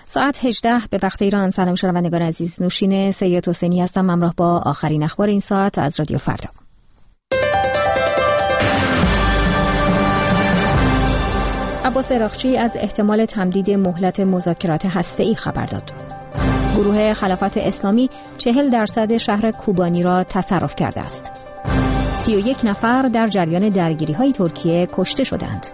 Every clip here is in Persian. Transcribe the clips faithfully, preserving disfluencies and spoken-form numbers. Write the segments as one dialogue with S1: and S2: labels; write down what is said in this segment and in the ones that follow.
S1: ساعت هجده به وقت ایران. سلام شنوندگان عزیز، نوشین سید حسینی هستم همراه با آخرین اخبار این ساعت از رادیو فردا. عباس عراقچی از احتمال تمدید مهلت مذاکرات هسته‌ای خبر داد. گروه خلافت اسلامی چهل درصد شهر کوبانی را تصرف کرده است. سی و یک نفر در جریان درگیری‌های ترکیه کشته شدند.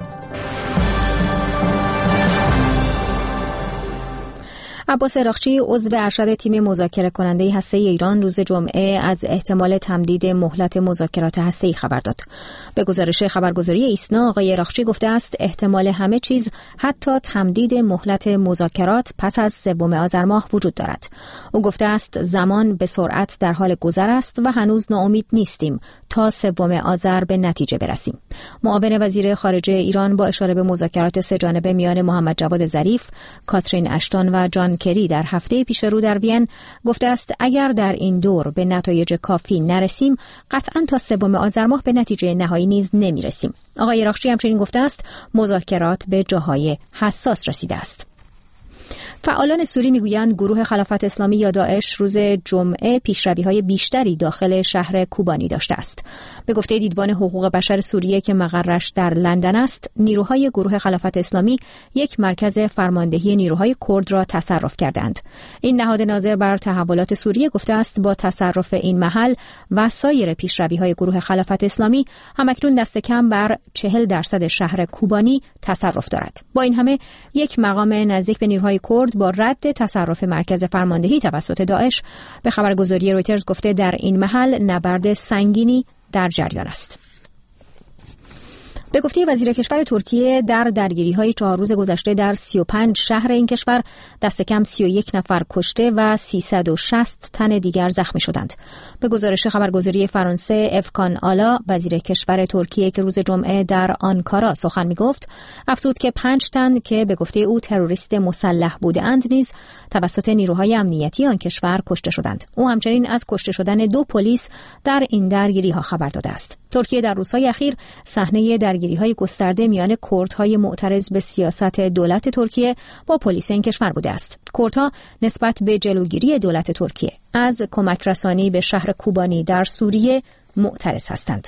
S1: عباس عراقچی عضو ارشد تیم مذاکره کننده هسته‌ای ایران روز جمعه از احتمال تمدید مهلت مذاکرات هسته‌ای خبر داد. به گزارش خبرگزاری ایسنا آقای عراقچی گفته است احتمال همه چیز حتی تمدید مهلت مذاکرات پس از سوم آذر ماه وجود دارد. او گفته است زمان به سرعت در حال گذر است و هنوز ناامید نیستیم تا سوم آذر به نتیجه برسیم. معاون وزیر خارجه ایران با اشاره به مذاکرات سه جانبه میان محمد جواد ظریف، کاترین اشتون و جان کری در هفته پیش رو در وین گفته است اگر در این دور به نتایج کافی نرسیم قطعاً تا سوم آذر ماه به نتیجه نهایی نیز نمیرسیم. آقای عراقچی همچنین گفته است مذاکرات به جاهای حساس رسیده است. فعالان سوری میگویند گروه خلافت اسلامی یا داعش روز جمعه پیشروی‌های بیشتری داخل شهر کوبانی داشته است. به گفته دیدبان حقوق بشر سوریه که مقرش در لندن است، نیروهای گروه خلافت اسلامی یک مرکز فرماندهی نیروهای کرد را تصرف کردند. این نهاد ناظر بر تحولات سوریه گفته است با تصرف این محل و سایر پیشروی‌های گروه خلافت اسلامی همکنون دست کم بر چهل درصد شهر کوبانی تصرف دارد. با این همه یک مقام نزدیک به نیروهای کرد با رد تصرف مرکز فرماندهی توسط داعش به خبرگزاری رویترز گفته در این محل نبرد سنگینی در جریان است. به گفته وزیر کشور ترکیه در درگیری‌های چهار روز گذشته در سی و پنج شهر این کشور دست کم سی و یک نفر کشته و سیصد و شصت تن دیگر زخمی شدند. به گزارش خبرگزاری فرانسه افکان آلا وزیر کشور ترکیه که روز جمعه در آنکارا سخن می‌گفت افزود که پنج تن که به گفته او تروریست مسلح بودند نیز توسط نیروهای امنیتی آن کشور کشته شدند. او همچنین از کشته شدن دو پلیس در این درگیری‌ها خبر داده است. ترکیه در روزهای اخیر صحنه درگیری‌های گسترده میان کردهای معترض به سیاست دولت ترکیه با پلیس این کشور بوده است. کردها نسبت به جلوگیری دولت ترکیه از کمک رسانی به شهر کوبانی در سوریه معترض هستند.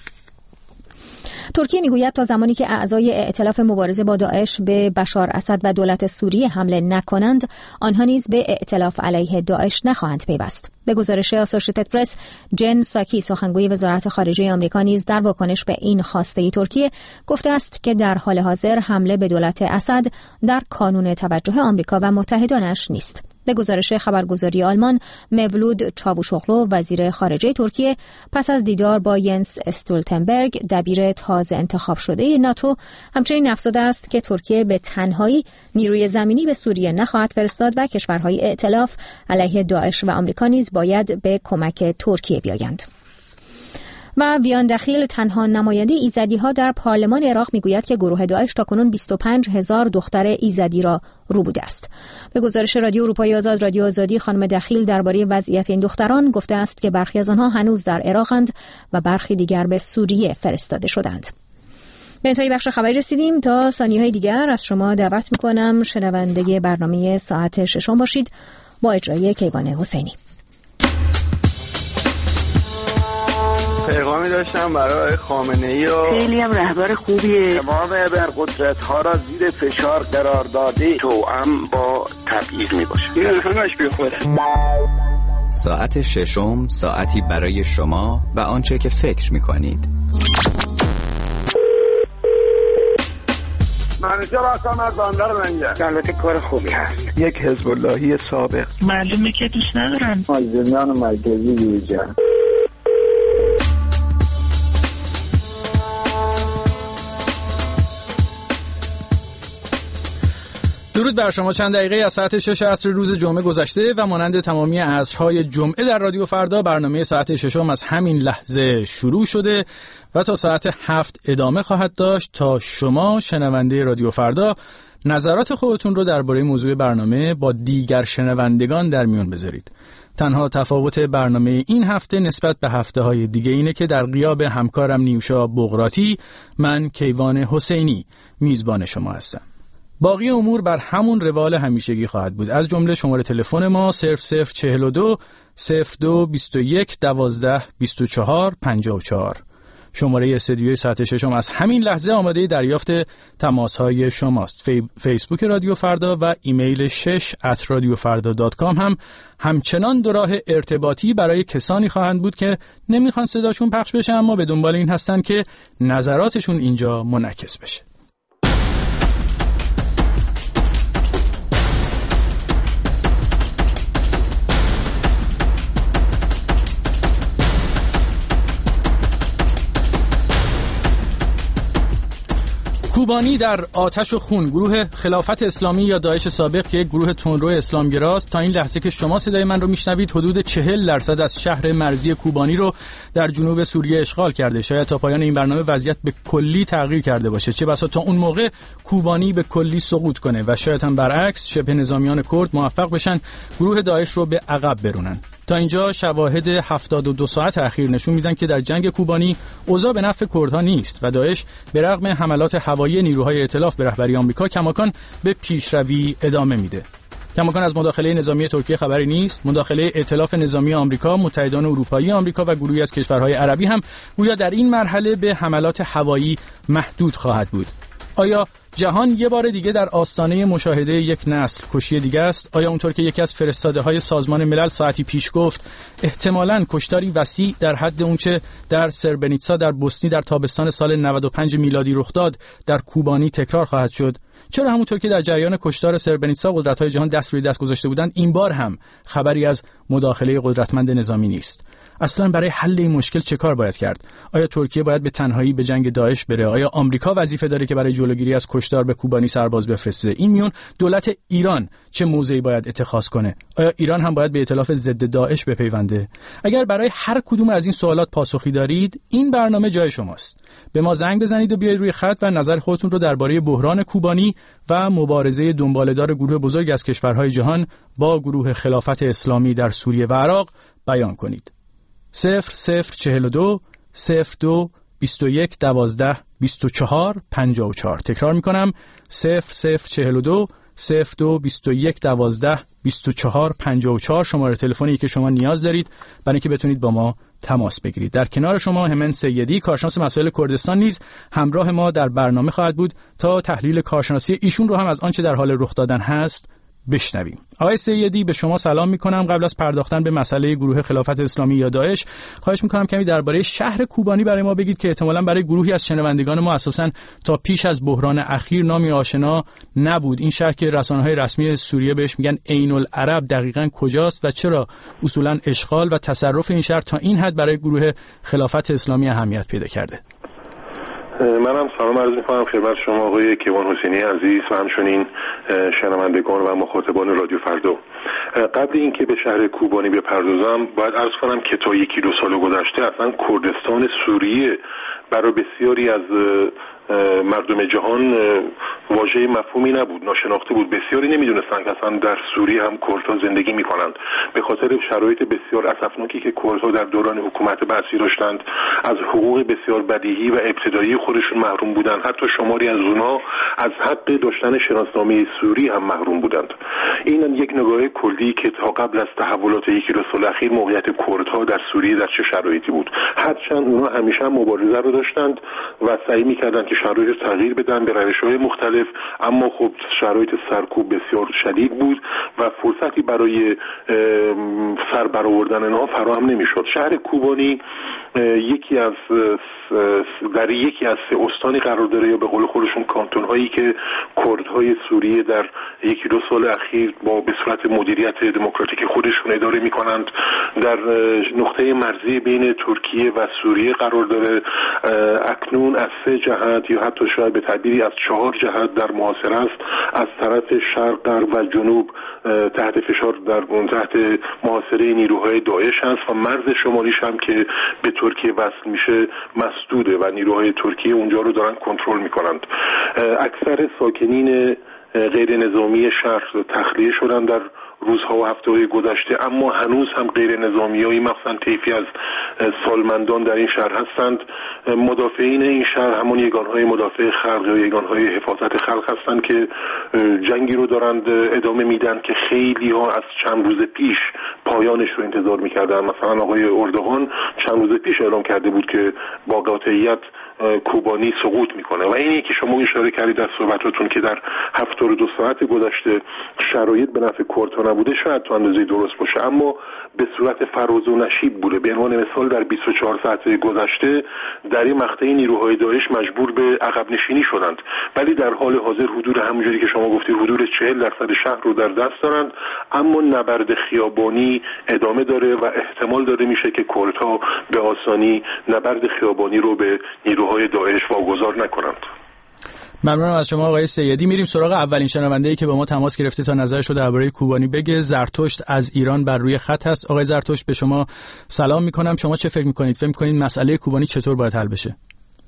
S1: ترکیه میگوید تا زمانی که اعضای ائتلاف مبارزه با داعش به بشار اسد و دولت سوریه حمله نکنند، آنها نیز به ائتلاف علیه داعش نخواهند پیوست. به گزارش آسوشیتد پرس، جن ساکی سخنگوی وزارت خارجه آمریکا نیز در واکنش به این خواسته ترکیه گفته است که در حال حاضر حمله به دولت اسد در کانون توجه آمریکا و متحدانش نیست. به گزارش خبرگزاری آلمان، مولود چاوشوغلو وزیر خارجه ترکیه پس از دیدار با ینس استولتنبرگ دبیر تازه انتخاب شده ناتو همچنین افزوده است که ترکیه به تنهایی نیروی زمینی به سوریه نخواهد فرستاد و کشورهای ائتلاف علیه داعش و آمریکا نیز باید به کمک ترکیه بیایند. و ویان دخیل تنها نماینده ایزدی‌ها در پارلمان عراق میگوید که گروه داعش تاکنون بیست و پنج هزار دختر ایزدی را رو بوده است. به گزارش رادیو اروپای آزاد رادیو آزادی، خانم دخیل درباره وضعیت این دختران گفته است که برخی از آنها هنوز در عراقند و برخی دیگر به سوریه فرستاده شدند. به انتهای بخش خبری رسیدیم. تا ثانیه‌های دیگر از شما دعوت می‌کنم شنونده برنامه ساعت ششم باشید با اجرای کیوان حسینی.
S2: پیغامی داشتم برای خامنه‌ای و
S3: خیلی هم رهبر خوبیه.
S2: تمام ابرقدرت‌ها را زیر فشار قرار داده توأم با تبعیض میباشه. این همش بیخوده.
S4: ساعت ششم، ساعتی برای شما و آنچه که فکر میکنید.
S2: منیشه راستم از باندر رنگه. البته کار خوبی هست. یک حزب اللهی سابق.
S3: معلومه که دوست ندارن.
S2: مازدمیان مرکزی دیجا.
S5: درود بر شما. چند دقیقه از ساعت شش عصر روز جمعه گذشته و مانند تمامی عصرهای جمعه در رادیو فردا برنامه ساعت ششم از همین لحظه شروع شده و تا ساعت هفت ادامه خواهد داشت تا شما شنونده رادیو فردا نظرات خودتون رو درباره موضوع برنامه با دیگر شنوندگان در میون بذارید. تنها تفاوت برنامه این هفته نسبت به هفته‌های دیگه اینه که در غیاب همکارم نیوشا بغراتی من کیوان حسینی میزبان شما هستم. باقی امور بر همون روال همیشگی خواهد بود، از جمله شماره تلفن ما صفر صفر چهل و دو صفر دو بیست و یک دوازده بیست و چهار پنجاه و چهار. شماره استودیوی ساعت ششم از همین لحظه آماده دریافت تماس‌های شماست. فی... فیسبوک رادیو فردا و ایمیل شش ات رادیو فردا دات کام هم همچنان دو راه ارتباطی برای کسانی خواهند بود که نمیخوان صداشون پخش بشه اما به دنبال این هستن که نظراتشون اینجا منعکس بشه. کوبانی در آتش و خون. گروه خلافت اسلامی یا داعش سابق که یک گروه تندرو اسلامگراست تا این لحظه که شما صدای من رو میشنوید حدود چهل درصد از شهر مرزی کوبانی رو در جنوب سوریه اشغال کرده. شاید تا پایان این برنامه وضعیت به کلی تغییر کرده باشه، چه بسا تا اون موقع کوبانی به کلی سقوط کنه و شاید هم برعکس شبه نظامیان کرد موفق بشن گروه داعش رو به عقب برونن. تا اینجا شواهد هفتاد و دو ساعت اخیر نشون میدن که در جنگ کوبانی اوضاع به نفع کردها نیست و داعش به رغم حملات هوایی نیروهای ائتلاف به رهبری آمریکا کماکان به پیشروی ادامه میده. کماکان از مداخله نظامی ترکیه خبری نیست. مداخله ائتلاف نظامی آمریکا، متحدان اروپایی آمریکا و گروهی از کشورهای عربی هم گویا در این مرحله به حملات هوایی محدود خواهد بود. آیا جهان یه بار دیگه در آستانه مشاهده یک نسل کشی دیگه است؟ آیا اونطور که یکی از فرستاده‌های سازمان ملل ساعتی پیش گفت احتمالاً کشتاری وسیع در حد اونچه در سربنیتسا در بوسنی در تابستان سال نود و پنج میلادی رخ داد در کوبانی تکرار خواهد شد؟ چرا همونطور که در جریان کشتار سربنیتسا قدرت‌های جهان دست روی دست گذاشته بودند این بار هم خبری از مداخله قدرتمند نظامی نیست؟ اصلا برای حل این مشکل چه کار باید کرد؟ آیا ترکیه باید به تنهایی به جنگ داعش بره؟ آیا آمریکا وظیفه داره که برای جلوگیری از کشتار به کوبانی سرباز بفرسته؟ این میون دولت ایران چه موضعی باید اتخاذ کنه؟ آیا ایران هم باید به ائتلاف ضد داعش بپیونده؟ اگر برای هر کدوم از این سوالات پاسخی دارید، این برنامه جای شماست. به ما زنگ بزنید و بیایید روی خط و نظر خودتون رو درباره بحران کوبانی و مبارزه دنباله‌دار گروه بزرگ از کشورهای جهان با گروه خلافت اسلامی در سوریه و عراق بیان کنید. صفر صفر چهل و دو صفر دو بیست و یک دوازده بیست و چهار پنجاه و چهار. تکرار میکنم صفر صفر چهل و دو صفر دو بیست و یک دوازده بیست و چهار پنجاه و چهار شماره تلفنی که شما نیاز دارید برای اینکه بتونید با ما تماس بگیرید. در کنار شما همن سیدی کارشناس مسائل کردستان نیز همراه ما در برنامه خواهد بود تا تحلیل کارشناسی ایشون رو هم از آنچه در حال رخ دادن هست بشنویم. آقای سیدی به شما سلام میکنم. قبل از پرداختن به مسئله گروه خلافت اسلامی یا داعش خواهش میکنم کمی درباره شهر کوبانی برای ما بگید که احتمالاً برای گروهی از شنوندگان ما اساساً تا پیش از بحران اخیر نامی آشنا نبود. این شهر که رسانه‌های رسمی سوریه بهش میگن عین العرب دقیقاً کجاست و چرا اصولاً اشغال و تصرف این شهر تا این حد برای گروه خلافت اسلامی اهمیت پیدا کرده؟
S6: منم سلام عرض می‌کنم خدمت شما آقای کیوان حسینی عزیز و همچنین شنوندگان و مخاطبان رادیو فردا. قبل اینکه به شهر کوبانی بپردازم باید عرض کنم که تا یکی دو سال گذشته اصلا کردستان سوریه برای بسیاری از مردم جهان واژه مفهومی نبود، ناشناخته بود. بسیاری نمیدونستن که اصلا در سوریه هم کردها زندگی میکنند به خاطر شرایط بسیار اسفناکی که کردها در دوران حکومت بعثی داشتند. از حقوق بسیار بدیهی و ابتدایی خودشون محروم بودند. حتی شماری از اونها از حق داشتن شناسنامه سوری هم محروم بودند. این یک نگاه کلی که تا قبل از تحولات یکی دو سال اخیر موقعیت کردها در سوریه در چه شرایطی بود. هرچند اونها همیشه مبارزه رو داشتند و سعی می‌کردند که شرایط تغییر بدن به روش‌های مختلف، اما خب شرایط سرکوب بسیار شدید بود و فرصتی برای سر برآوردن آنها فراهم نمی‌شد. شهر کوبانی یکی از در یکی از سه استانی قرار داره یا به قول خودشون کانتون‌هایی که کردهای سوریه در یکی دو سال اخیر با به صورت مدیریت دموکراتیک خودشون اداره می‌کنند. در نقطه مرزی بین ترکیه و سوریه قرار داره. اکنون از سه جهت یا حتی شاید به تعبیری از چهار جهت در محاصره است. از طرف شرق، غرب و جنوب تحت فشار در تحت محاصره نیروهای داعش است و مرز شمالیش هم که به ترکیه وصل میشه مسدوده و نیروهای ترکیه اونجا رو دارن کنترل میکنند. اکثر ساکنین غیر نظامی شهر تخلیه شدن در روزها و هفته‌های گذشته، اما هنوز هم غیر نظامیایی مثلا طیفی از سالمندان در این شهر هستند. مدافعین این شهر همون یگانهای مدافع خلق یا یگانهای حفاظت خلق هستند که جنگی رو دارند ادامه میدن که خیلی ها از چند روز پیش پایانش رو انتظار میکردن. مثلا آقای اردوغان چند روز پیش اعلام کرده بود که با قاطعیت کوبانی سقوط میکنه و اینی که شما اشاره کردید در صحبتاتون که در هفتاد و دو ساعت گذشته شرایط به نفع کردها نبوده، شاید تو اندازه درست باشه، اما به صورت فراز و نشیب بوده. به عنوان مثال در بیست و چهار ساعت گذشته در این مقطع نیروهای داعش مجبور به عقب نشینی شدند، ولی در حال حاضر حدود همونجوری که شما گفتید حدود چهل درصد شهر رو در دست دارند، اما نبرد خیابانی ادامه داره و احتمال داره میشه که کردها به آسانی نبرد خیابانی رو به نیروهای داعش واگذار نکنند.
S5: ممنونم از شما آقای سیدی. میریم سراغ اولین شنونده‌ای که با ما تماس گرفته تا نظرش رو درباره کوبانی بگه. زرتشت از ایران بر روی خط هست. آقای زرتشت به شما سلام میکنم. شما چه فکر میکنید؟ فکر میکنید مسئله کوبانی چطور باید حل بشه؟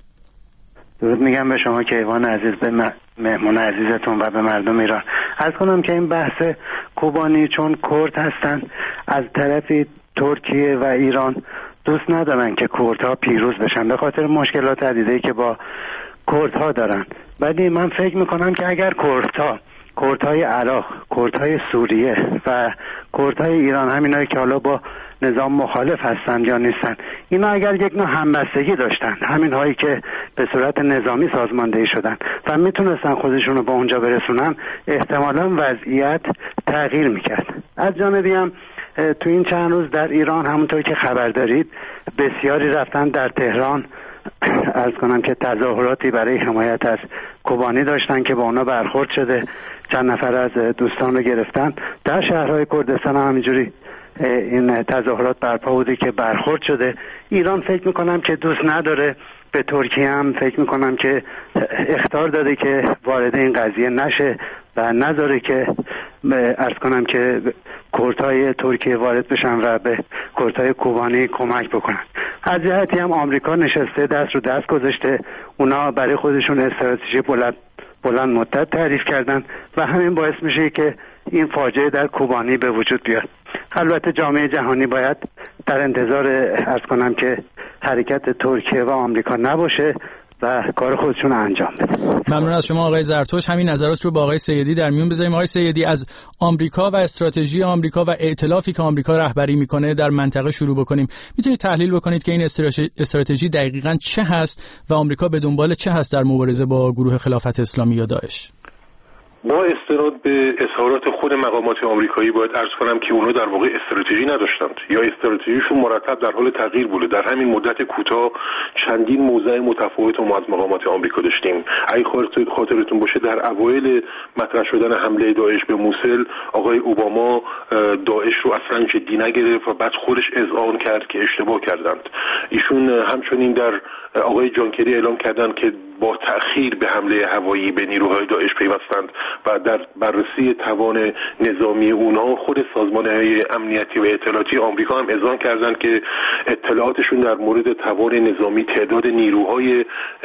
S7: درود میگم به شما کیوان عزیز، به مهمون عزیزتون و به مردم ایران. عرض کنم که این بحث کوبانی چون کرد هستن، از طرفی ترکیه و ایران دوست ندارن که کردها پیروز بشن به خاطر مشکلات عدیده‌ای که با کردها دارن. ولی من فکر میکنم که اگر کردها، کردهای عراق، کردهای سوریه و کردهای ایران، همینایی که حالا با نظام مخالف هستن یا نیستن، اینا اگر یک نوع همبستگی داشتن، همین هایی که به صورت نظامی سازماندهی شدن و میتونستن خودشون رو به اونجا برسونن، احتمالاً وضعیت تغییر میکرد. از جانبی هم تو این چند روز در ایران همونطور که خبر دارید بسیاری رفتن در تهران، عرض کنم که تظاهراتی برای حمایت از کوبانی داشتن که با اونا برخورد شده، چند نفر از دوستان رو گرفتن. در شهرهای کردستان هم همینجوری این تظاهرات برپا بوده که برخورد شده. ایران فکر میکنم که دوست نداره، به ترکیه هم فکر میکنم که اخطار داده که وارد این قضیه نشه و نذاره که عرض کنم که کردهای ترکیه وارد بشن و به کردهای کوبانی کمک بکنن. از جهتی هم آمریکا نشسته دست رو دست گذاشته، اونا برای خودشون استراتژی بلند بلند مدت تعریف کردن و همین باعث میشه که این فاجعه در کوبانی به وجود بیاد. البته جامعه جهانی باید در انتظار عرض کنم که حرکت ترکیه و آمریکا نباشه و کار خودشون انجام بده.
S5: ممنون از شما آقای زرتوش. همین نظرات رو با آقای سیدی در میون بذاریم. آقای سیدی، از آمریکا و استراتژی آمریکا و ائتلافی که آمریکا رهبری میکنه در منطقه شروع بکنیم. میتونید تحلیل بکنید که این استراتژی دقیقاً چه هست و آمریکا به دنبال چه هست در مبارزه با گروه خلافت اسلامی یا داعش؟
S6: با استناد به اظهارات خود مقامات آمریکایی باید عرض کنم که اونا در واقع استراتژی نداشتند یا استراتژیشون مرتب در حال تغییر بوده. در همین مدت کوتاه چندین موضع متفاوت ما از مقامات آمریکا داشتیم. اگه خاطرتون باشه در اوایل مطرح شدن حمله داعش به موسل، آقای اوباما داعش رو اصلا جدی نگرفت و بعد خودش اذعان کرد که اشتباه کردند. ایشون همچنین در آقای جان کری اعلام کردند که با تأخیر به حمله هوایی به نیروهای داعش پیوستند و در بررسی توان نظامی اونها خود سازمان‌های امنیتی و اطلاعاتی آمریکا هم اذعان کردند که اطلاعاتشون در مورد توان نظامی تعداد نیروهای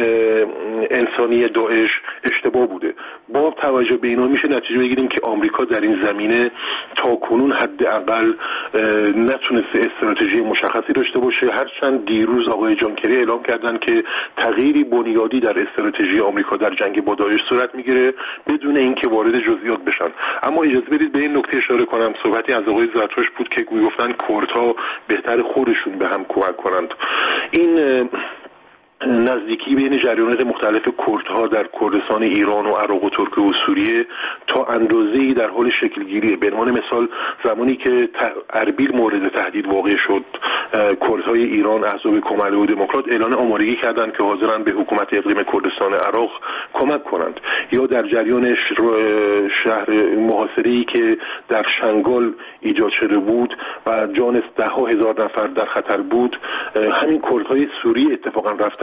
S6: انسانی داعش اشتباه بوده. با توجه به اینا میشه نتیجه بگیریم که آمریکا در این زمینه تا کنون حداقل نتونسته استراتژی مشخصی داشته باشه، هرچند دیروز آقای جان کری اعلام کردند که تغییری بنیادی در استراتژی آمریکا در جنگ با داعش صورت میگیره بدون اینکه وارد جزئیات بشن. اما اجازه بدید به این نکته اشاره کنم. صحبتی از آقای زرتوش بود که میگفتن کردها بهتر خودشون به هم کمک کنند. این نزدیکی بین جریانات مختلف کردها در کردستان ایران و عراق و ترکیه و سوریه تا اندازه‌ای در حال شکلگیریه. به عنوان مثال زمانی که اربیل مورد تهدید واقع شد، کردهای ایران احزاب کماله و دموکرات اعلان آمادگی کردند که حاضرن به حکومت اقلیم کردستان عراق کمک کنند. یا در جریان شهر محاصره‌ای که در شنگال ایجاد شده بود و جان ده ها هزار نفر در خطر بود، همین کردهای سوریه اتفاقا رفتن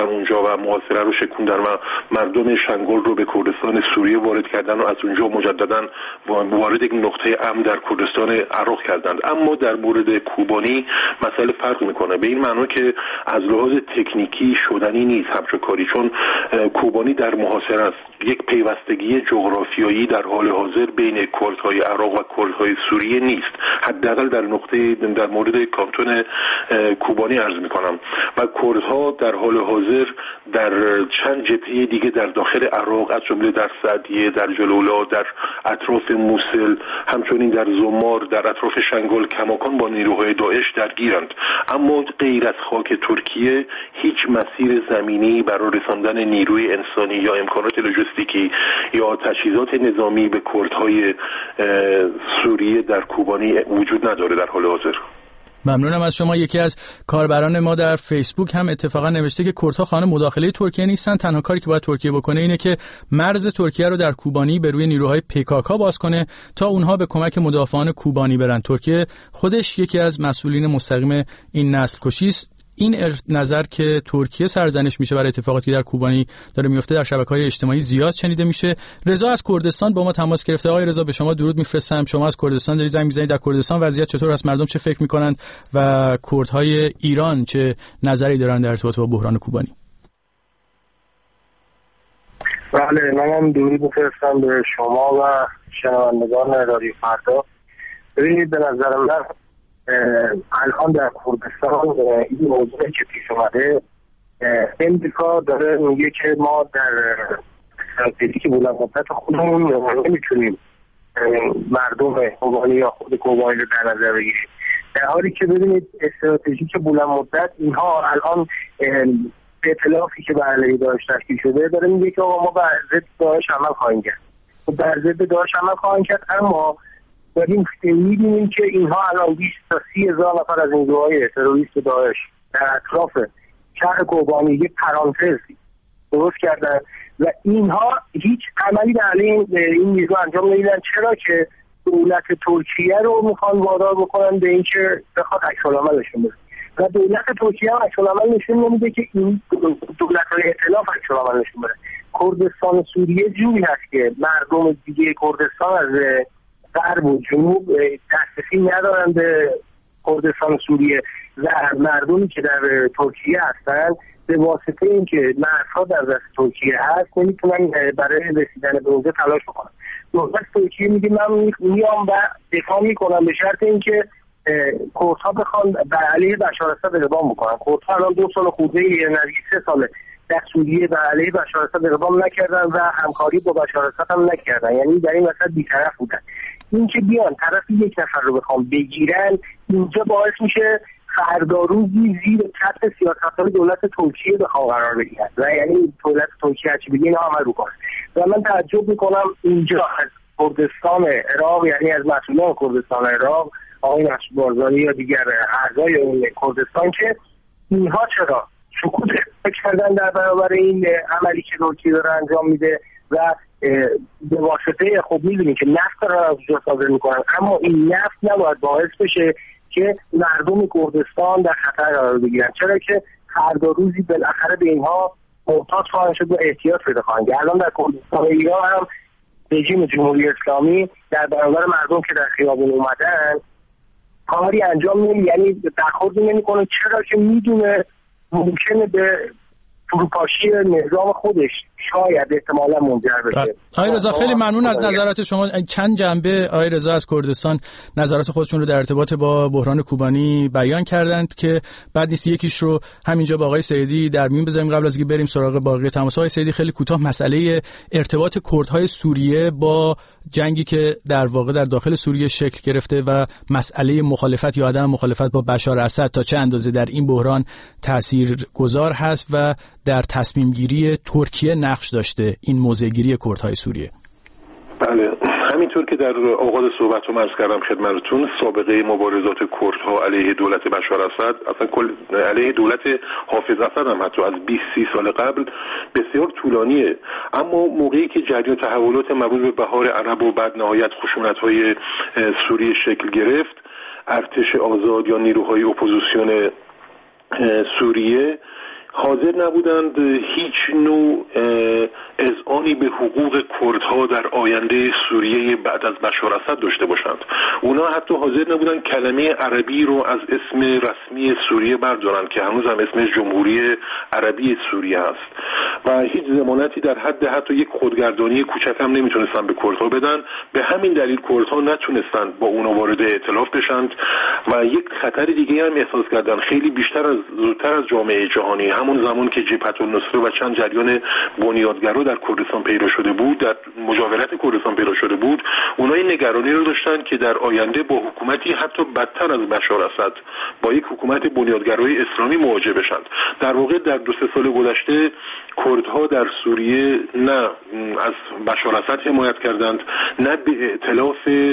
S6: اونجا و محاصره رو شکوندن و مردم شنگل رو به کردستان سوریه وارد کردن و از اونجا مجددا وارد یک نقطه امن در کردستان عراق کردند. اما در مورد کوبانی مسئله فرق میکنه، به این معنی که از لحاظ تکنیکی شدنی نیست همچون کاری، چون کوبانی در محاصره است. یک پیوستگی جغرافیایی در حال حاضر بین کردهای عراق و کردهای سوریه نیست، حداقل در نقطه در مورد کانتون کوبانی عرض میکنم. و کردها در حال حاضر در چند جبهه دیگه در داخل عراق از جمله در سعدیه، در جلولا، در اطراف موصل، همچنین در زمار، در اطراف شنگل کماکان با نیروهای داعش درگیرند. اما غیر از خاک ترکیه هیچ مسیر زمینی برای رساندن نیروی انسانی یا امکانات لوجستیکی یا تجهیزات نظامی به کردهای سوریه در کوبانی وجود نداره در حال حاضر.
S5: ممنونم از شما. یکی از کاربران ما در فیسبوک هم اتفاقا نوشته که کردها خانه مداخله ترکیه نیستن، تنها کاری که باید ترکیه بکنه اینه که مرز ترکیه رو در کوبانی به روی نیروهای پیکاکا باز کنه تا اونها به کمک مدافعان کوبانی برن. ترکیه خودش یکی از مسئولین مستقیم این نسل کشی است. این نظر که ترکیه سرزنش میشه برای اتفاقاتی که در کوبانی داره میفته در شبکه‌های اجتماعی زیاد شنیده میشه. رضا از کردستان با ما تماس گرفته. آقای رضا به شما درود میفرستم. شما از کردستان دارید زنگ میزنید. در کردستان وضعیت چطور است؟ مردم چه فکر میکنند و کردهای ایران چه نظری دارن در ارتباط با بحران کوبانی؟
S8: بله، منم درود میفرستم به شما و شنوندگان رادیو فردا. ببینید، به نظر من الان در کردستان این موضوعی که پیش اومده، امریکا داره میگه که ما در استراتژی که بلند مدت خودمون نمیتونیم مردم کوبانی یا خود کوبانی رو در نظر بگیریم، در حالی که ببینید استراتژی که بلند مدت اینها الان ائتلافی که به علیه داعش تشکیل شده داره میگه که آقا ما بر ضد داعش عمل خواهیم کرد، بر ضد داعش عمل خواهیم کرد، اما داریم می‌بینیم که اینها الان بیست تا سی هزار نفر از این گروه‌های تروریست داعش در اطراف شهر کوبانی یک پرانتز درست کردن و اینها هیچ عملی در علیه این نیرو انجام نمیدن. چرا که دولت ترکیه رو میخوان وادار بکنن به اینکه بخواد عکس‌العمل نشون بده و دولت ترکیه هم عکس‌العمل نشون نمیده که این دولت‌های ائتلاف عکس‌العمل نشون بده. کردستان سوریه جوری هست که مردم دیگه کردستان از غرب و جنوب دسترسی ندارن به کردستان سوریه و مردمی که در ترکیه هستن به واسطه اینکه مرزها در دست ترکیه هست نمیتونن برای رسیدن به اونجا تلاش بکنن. دولت ترکیه میگه من میام و دفاع میکنم به شرط اینکه کردها بخوان بر علیه بشار اسد اقدام بکنن. کردها الان دو سال خورده نزدیک سه ساله در سوریه بر علیه بشار اسد اقدام نکردن و همکاری با بشار اسد هم نکردن، یعنی در این وسط بی‌طرف بودن. این که بیان طرف یک نفر رو بخوام بگیرن، اینجا باعث میشه فردا روزی زیر کف سیاست‌های دولت ترکیه بخوام قرار بگیرن و یعنی دولت ترکیه چی بگه اینا عمل بکنه. و من تعجب میکنم اینجا از کردستان عراق، یعنی از مسئولان کردستان عراق، آقای مسعود بارزانی یا دیگر اعضای اون کردستان، که اینها چرا سکوت کردن در برابر این عملی که ترکیه داره انجام میده و به واسطه خب میدونیم که نفت را از اونجا صادر میکنن، اما این نفت نباید باعث بشه که مردم کردستان در خطر قرار بگیرن، چرا که فردا روزی بالاخره به اینها محتاج خواهند شد و احتیاط پیدا خواهند کرد. الان در کردستان ایران هم رژیم جمهوری اسلامی در برابر مردم که در خیابون اومدن کاری انجام نمی، یعنی برخورد نمیکنه، چرا که میدونه ممکنه به فروپاشی نظام خودش شاید احتمالا منجر بشه.
S5: آقای رضا خیلی ممنون از نظرات شما. چند جنبه آقای رضا از کردستان نظرات خودشون رو در ارتباط با بحران کوبانی بیان کردند که بعد نیست یکیش رو همینجا با آقای سیدی در میون بذاریم قبل از اینکه بریم سراغ باقی تماس. آقای سیدی خیلی کوتاه مسئله ارتباط کردهای سوریه با جنگی که در واقع در داخل سوریه شکل گرفته و مسئله مخالفت یا عدم مخالفت با بشار اسد تا چه اندازه در این بحران تاثیرگذار هست و در تصمیم گیری ترکیه نقش داشته این موضع‌گیری کردهای سوریه.
S6: بله، همینطور که در آغاز صحبتم عرض کردم خدمتتون، سابقه مبارزات کردها علیه دولت بشار اسد، اصلا کل علیه دولت حافظ اسد هم حتی از بیست سی سال قبل بسیار طولانیه، اما موقعی که جریان تحولات مربوط به بهار عرب و بعد نهایت خشونت‌های سوریه شکل گرفت، ارتش آزاد یا نیروهای اپوزیسیون سوریه حاضر نبودند هیچ نوع اذعانی به حقوق کردها در آینده سوریه بعد از بشار اسد داشته باشند. اونا حتی حاضر نبودند کلمه عربی رو از اسم رسمی سوریه بردارند که هنوز هم اسمش جمهوری عربی سوریه است و هیچ ضمانتی در حد حتی یک خودگردانی کوچک هم نمیتونستن به کردها بدن. به همین دلیل کردها نتونستند با اونا وارد ائتلاف بشند و یک خطر دیگه هم احساس کردن خیلی بیشتر از زودتر از جامعه جهانی، همون زمان که جبهة النصره و چند جریان بنیادگرا در کردستان پیدا شده بود، در مجاورت کردستان پیدا شده بود، اونها این نگرانی رو داشتن که در آینده با حکومتی حتی بدتر از بشار اسد، با یک حکومت بنیادگرای اسلامی مواجه بشند. در واقع در دو سه سال گذشته کردها در سوریه نه از بشار اسد حمایت کردند، نه به ائتلاف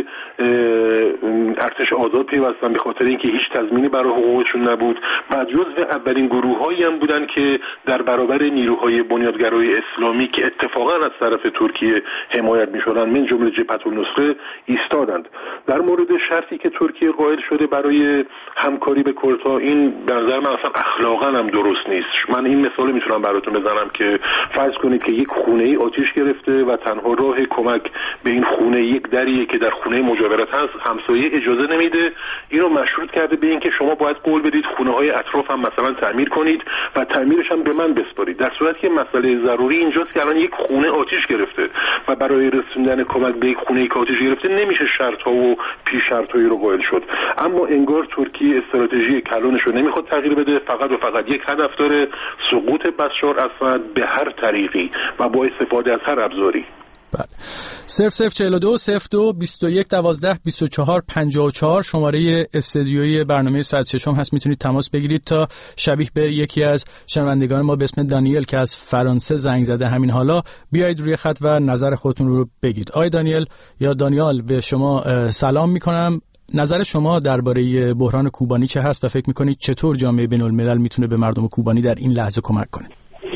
S6: ارتش آزاد پیوستند به خاطر اینکه هیچ تضمینی برای حقوقشون نبود و جزو اولین گروه‌هایی هم بودند که در برابر نیروهای بنیادگرای اسلامی که اتفاقا از طرف ترکیه حمایت می‌شدند من جمله جبهة النصره ایستادند. در مورد شرطی که ترکیه قائل شده برای همکاری به کردها، این به نظر من اصلا اخلاقا هم درست نیست. من این مثال میتونم براتون بزنم که فرض کنید که یک خونه‌ای آتش گرفته و تنها راه کمک به این خونه یک دریه که در خونه مجاورت هست، همسایه اجازه نمیده، اینو مشروط کرده به اینکه شما باید قول بدید خونه‌های اطراف هم مثلا تعمیر کنید و تعمیرش هم به من بسپارید. در صورتی که مسئله ضروری اینجاست که الان یک خونه آتش گرفته و برای رسوندن کمک به یک خونه‌ای که آتش گرفته نمیشه شرط‌ها و پیش شرط‌هایی رو قائل شد. اما انگار ترکیه استراتژی کلانش رو نمیخواد تغییر بده، فقط و فقط یک هدف داره، سقوط بشار اسد به هر طریقی و با استفاده از هر ابزاری.
S5: بله. صفر صفر چهل و دو صفر دو بیست و یک دوازده بیست و چهار پنجاه و چهار شماره استودیوی برنامه ساعت ششم هست، میتونید تماس بگیرید تا شبیه به یکی از شنوندگان ما به اسم دانیل که از فرانسه زنگ زده همین حالا بیایید روی خط و نظر خودتون رو بگید. آقای دانیل یا دانیال به شما سلام میکنم. نظر شما درباره بحران کوبانی چه هست و فکر میکنید چطور جامعه بین‌الملل میتونه به مردم کوبانی در این لحظه کمک کنه؟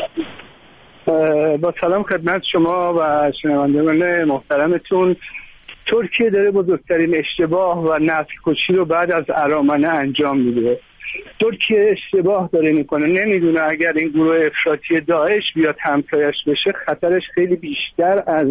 S9: با سلام خدمت شما و شنوندگان محترمتون. ترکیه داره بزرگترین اشتباه و نسل کشی رو بعد از ارامنه انجام میده. ترکیه اشتباه داره میکنه، نمیدونه اگر این گروه افراطی داعش بیاد همسایش بشه خطرش خیلی بیشتر از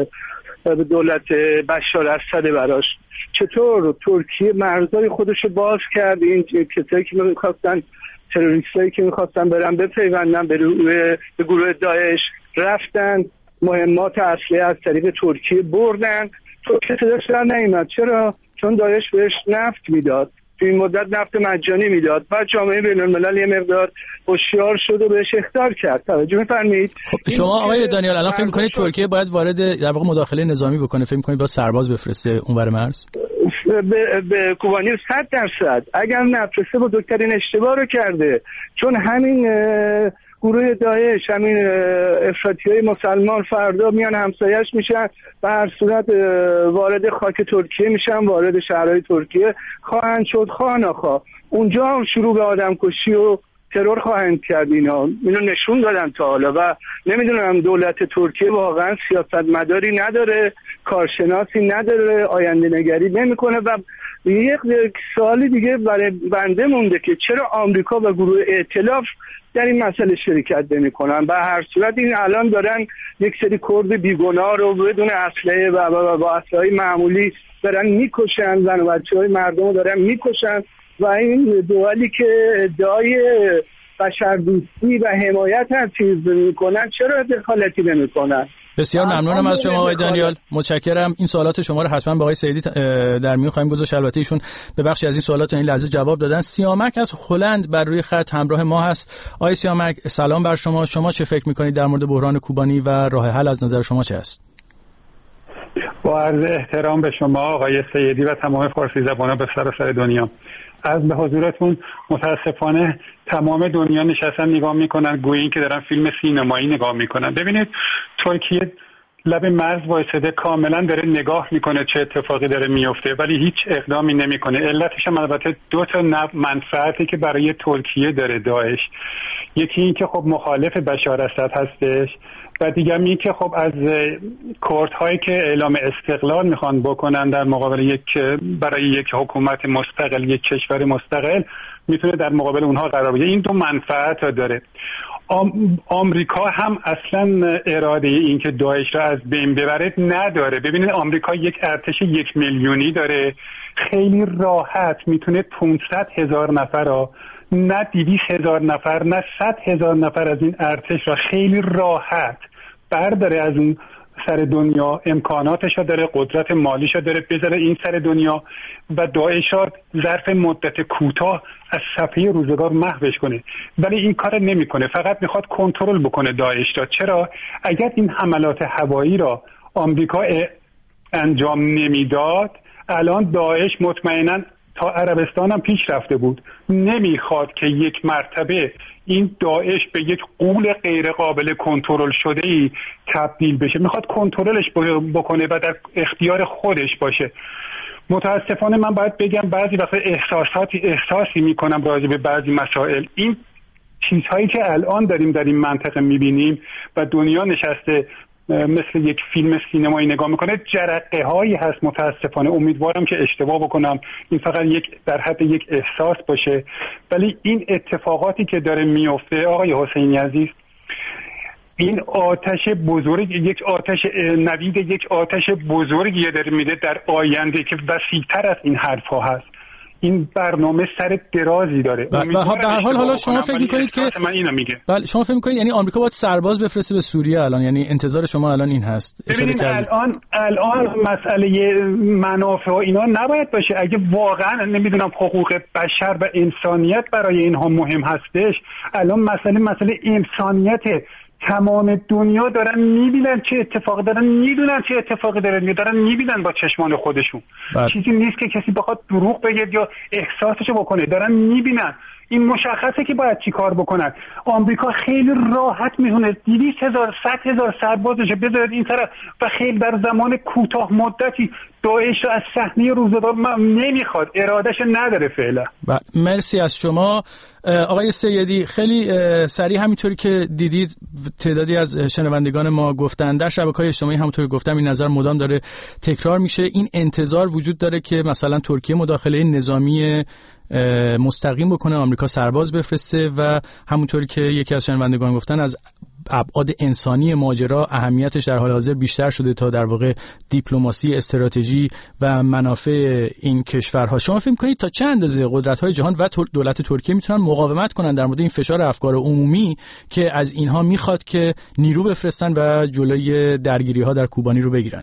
S9: دولت بشار اسد براش. چطور ترکیه مرزهای خودش رو باز کرد؟ این کسایی که میخواستن تروریستایی که میخواستن برن بپیوندن به, به گروه داعش رفتن، مهمات اصلی از طریق ترکیه بردن. ترکیه صداش در نیامد. چرا؟ چون داعش بهش نفت میداد، تو این مدت نفت مجانی میداد و جامعه بین‌الملل یه مقدار هوشیار شد و بهش اخطار کرد. توجه می‌فرمایید؟
S5: خب شما آقای دانیال الان فکر می‌کنید ترکیه باید وارد در واقع مداخله نظامی بکنه؟ فکر می‌کنید با سرباز بفرسته اونور مرز؟
S9: به, به کوبانی صد درصد اگر نفرسته بزرگترین اشتباه رو کرده، چون همین گروه داعش، همین افراطیای مسلمان فردا میان همسایش میشن و هر صورت وارد خاک ترکیه میشن، وارد شهرهای ترکیه خواهند شد، خواه نخواه اونجا هم شروع به آدم کشی و ترور خواهند کرد. اینا اینو نشون دادن تا حالا و نمیدونم دولت ترکیه واقعا سیاستمداری نداره، کارشناسی نداره، آینده نگری نمیکنه. و یک سوالی دیگه برای بنده مونده که چرا آمریکا و گروه ائتلاف در این مسئله شرکت نمی‌کنن؟ به هر صورت این الان دارن یک سری کرد بیگناه رو بدون اسلحه و با اسلحه‌های معمولی دارن میکشن، زن و بچه‌های مردم رو دارن میکشن و این دوالی که ادعای بشردوستی و حمایت از چیز میکنن چرا دخالتی نمیکنن؟
S5: بسیار ممنونم از شما آقای دانیال، متشکرم. این سوالات شما رو حتما با آقای سیدی در میون خواهیم گذاشت، البته ایشون به بخشی از این سوالات این لحظه جواب دادن. سیامک از هلند بر روی خط همراه ما هست. آقای سیامک سلام بر شما. شما چه فکر میکنید در مورد بحران کوبانی و راه حل از نظر شما چه است؟
S10: با عرض احترام به شما آقای سیدی و تمام فارسی زبانان به سراسر دنیا، از به حضورتون متاسفانه تمام دنیا نشستن نگاه میکنن گویا این که دارن فیلم سینمایی نگاه میکنن. ببینید ترکیه لب مرز وایساده کاملا داره نگاه میکنه چه اتفاقی داره میفته، ولی هیچ اقدامی نمیکنه. علتش هم البته دو تا منفعتی که برای ترکیه داره داعش. یکی این که خب مخالف بشار اسد هستش و دیگه این که خب از کردهایی که اعلام استقلال میخوان بکنن در مقابل یک برای یک حکومت مستقل، یک کشور مستقل، میتونه در مقابل اونها قرار بگیره. این دو منفعت ها داره. آم، آمریکا هم اصلا اراده این که داعش را از بین ببره نداره. ببینید آمریکا یک ارتش یک میلیونی داره، خیلی راحت میتونه پانصد هزار نفر را، نه دویست هزار نفر نه صد هزار نفر از این ارتش را خیلی راحت برداره از اون سر دنیا، امکاناتش داره، قدرت مالیش داره، بذاره این سر دنیا و داعش را ظرف مدت کوتاه از صفحه روزگار محوش کنه. ولی این کار نمیکنه، فقط میخواد کنترل بکنه داعش را. چرا؟ اگر این حملات هوایی را آمریکا انجام نمیداد، الان داعش مطمئناً تا عربستان هم پیش رفته بود. نمیخواد که یک مرتبه این داعش به یک غول غیر قابل کنترل شده ای تبدیل بشه، میخواد کنترلش بکنه و در اختیار خودش باشه. متاسفانه من باید بگم بعضی وقت احساساتی احساسی میکنم راجع به بعضی مسائل. این چیزهایی که الان داریم در این منطقه میبینیم و دنیا نشسته مثل یک فیلم سینمایی نگاه میکنه، جرقه هایی هست. متاسفانه امیدوارم که اشتباه بکنم، این فقط یک در حد یک احساس باشه، ولی این اتفاقاتی که داره میفته آقای حسینی عزیز، این آتش بزرگ، یک آتش نوید، یک آتش بزرگی داره میده در آینده که وسیع‌تر از این حرف ها هست. این برنامه سر درازی داره.
S5: و به هر حال حالا شما فکر می‌کنید که
S10: من اینو میگم،
S5: بله شما فکر می‌کنید یعنی آمریکا باید سرباز بفرسته به سوریه الان، یعنی انتظار شما الان این هست؟
S10: ببینید الان الان مسئله منافع و اینا نباید باشه. اگه واقعا نمیدونم حقوق بشر و انسانیت برای اینها مهم هستش، الان مسئله مسئله انسانیته. تمام دنیا دارن میبینن چه اتفاقی دارن، میدونن چه اتفاقی دارن، دارن میبینن با چشمان خودشون. بله. چیزی نیست که کسی بخواد دروغ بگه یا احساسشو بکنه، دارن میبینن. این مشخصه که باید چی کار بکنن. آمریکا خیلی راحت میتونه دویست هزار صد هزار سربازش بذاره این طرف و خیلی در زمان کوتاه مدتی داعش رو از صحنه روزگار نمیخواد، ارادهش نداره فعلا.
S5: مرسی از شما آقای سیدی. خیلی سریع همینطوری که دیدید تعدادی از شنوندگان ما گفتن، در شبکه‌های اجتماعی همونطوری گفتم این نظر مدام داره تکرار میشه. این انتظار وجود داره که مثلا ترکیه مداخله نظامی مستقیم بکنه، آمریکا سرباز بفرسته و همونطوری که یکی از شنوندگان گفتن از ابعاد انسانی ماجرا اهمیتش در حال حاضر بیشتر شده تا در واقع دیپلماسی، استراتژی و منافع این کشورها. شما فکر می‌کنید تا چه اندازه قدرت‌های جهان و دولت ترکیه میتونن مقاومت کنن در مورد این فشار افکار عمومی که از اینها میخواد که نیرو بفرستن و جلوی درگیری‌ها در کوبانی رو بگیرن؟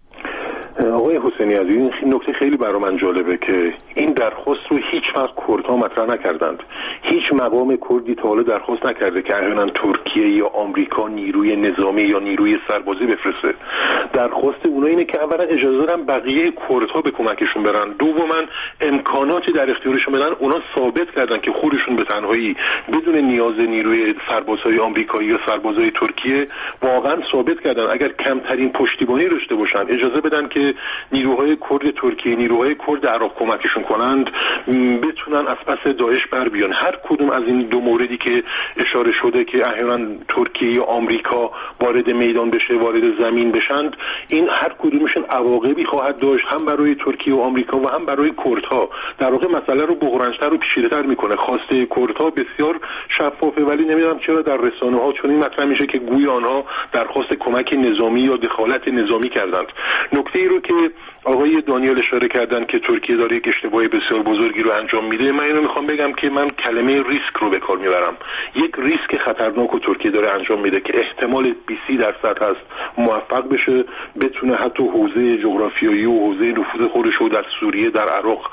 S6: آقای حسینی عزیز، این نکته خیلی برای من جالبه که این درخواست رو هیچ وقت کردها مطرح نکردند. هیچ مقام کردی تا حالا درخواست نکرده که احیانا ترکیه یا آمریکا نیروی نظامی یا نیروی سربازی بفرسته. درخواست اونها اینه که اولا اجازه بدن بقیه کردها به کمکشون برن، دوما امکاناتی در اختیارشون بدن. اونا ثابت کردن که خودشون به تنهایی بدون نیاز نیروی سربازهای آمریکایی یا سربازهای ترکیه واقعا ثابت کردن اگر کمترین پشتیبانی داشته باشن، اجازه بدن که نیروهای کرد ترکیه، نیروهای کرد عراق کمکشون کنند، بتونن از پس داعش بر بیان. هر کدوم از این دو موردی که اشاره شده که احیانا ترکیه یا آمریکا وارد میدان بشه، وارد زمین بشند، این هر کدومشون عواقبی خواهد داشت، هم برای ترکیه و آمریکا و هم برای کردها. در واقع مسئله رو بحران‌تر و پیچیده‌تر میکنه. خواسته کردها بسیار شفافه، ولی نمیدونم چرا در رسانه‌ها چون این مطرح میشه که گوی آنها درخواست کمک نظامی یا دخالت نظامی کردند. نکته ای رو که آقای دانیال اشاره کردن که ترکیه داره یک اشتباه بسیار بزرگی رو انجام میده، من اینو میخوام بگم که من کلمه ریسک رو به کار میبرم. یک ریسک خطرناک رو ترکیه داره انجام میده که احتمال بیست درصد هست موفق بشه، بتونه حتی حوزه جغرافیایی و حوزه نفوذ خودش رو در سوریه، در عراق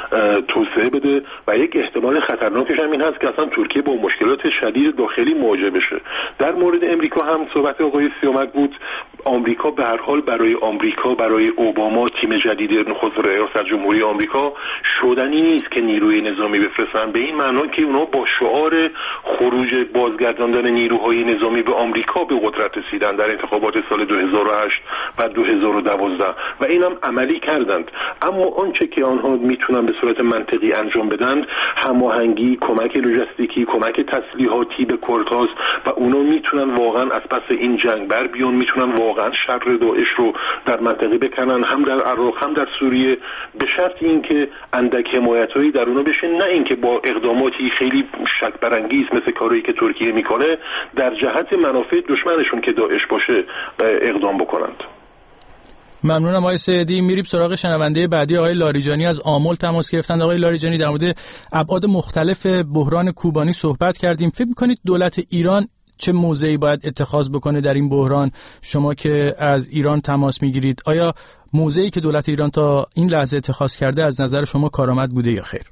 S6: توسعه بده و یک احتمال خطرناکش هم این هست که اصلا ترکیه با مشکلات شدید داخلی مواجه بشه. در مورد امریکا هم صحبت آقای سیامک بود. آمریکا به هر حال برای آمریکا، برای اوباما، تیم جدید نخست ریاست جمهوری آمریکا شدنی نیست که نیروی نظامی بفرستن، به این معنا که اونا با شعار خروج بازگرداندن نیروهای نظامی به آمریکا به قدرت رسیدن در انتخابات سال دو هزار و هشت و دو هزار و دوازده و اینم عملی کردند. اما آنچه که آنها میتونن به صورت منطقی انجام بدن هماهنگی، کمک لوجستیکی، کمک تسلیحاتی به کردها و اونا میتونن واقعا از پس این جنگ بر بیان، میتونن واقعا شر داعش رو در منطقه بکنن، هم در عراق هم در سوریه، به شرط اینکه اندک حمایتایی در اونا بشه، نه اینکه با اقداماتی خیلی شک برانگیز مثل کاری که ترکیه میکنه در جهت منافع دشمنشون که داعش باشه اقدام بکنند.
S5: ممنونم آقای سیدی. میریم سراغ شنونده بعدی آقای لاریجانی از آمل تماس گرفتند. آقای لاریجانی، در مورد ابعاد مختلف بحران کوبانی صحبت کردیم. فکر می‌کنید دولت ایران چه موضعی باید اتخاذ بکنه در این بحران؟ شما که از ایران تماس میگیرید، آیا موضعی که دولت ایران تا این لحظه اتخاذ کرده از نظر شما کارآمد بوده یا خیر؟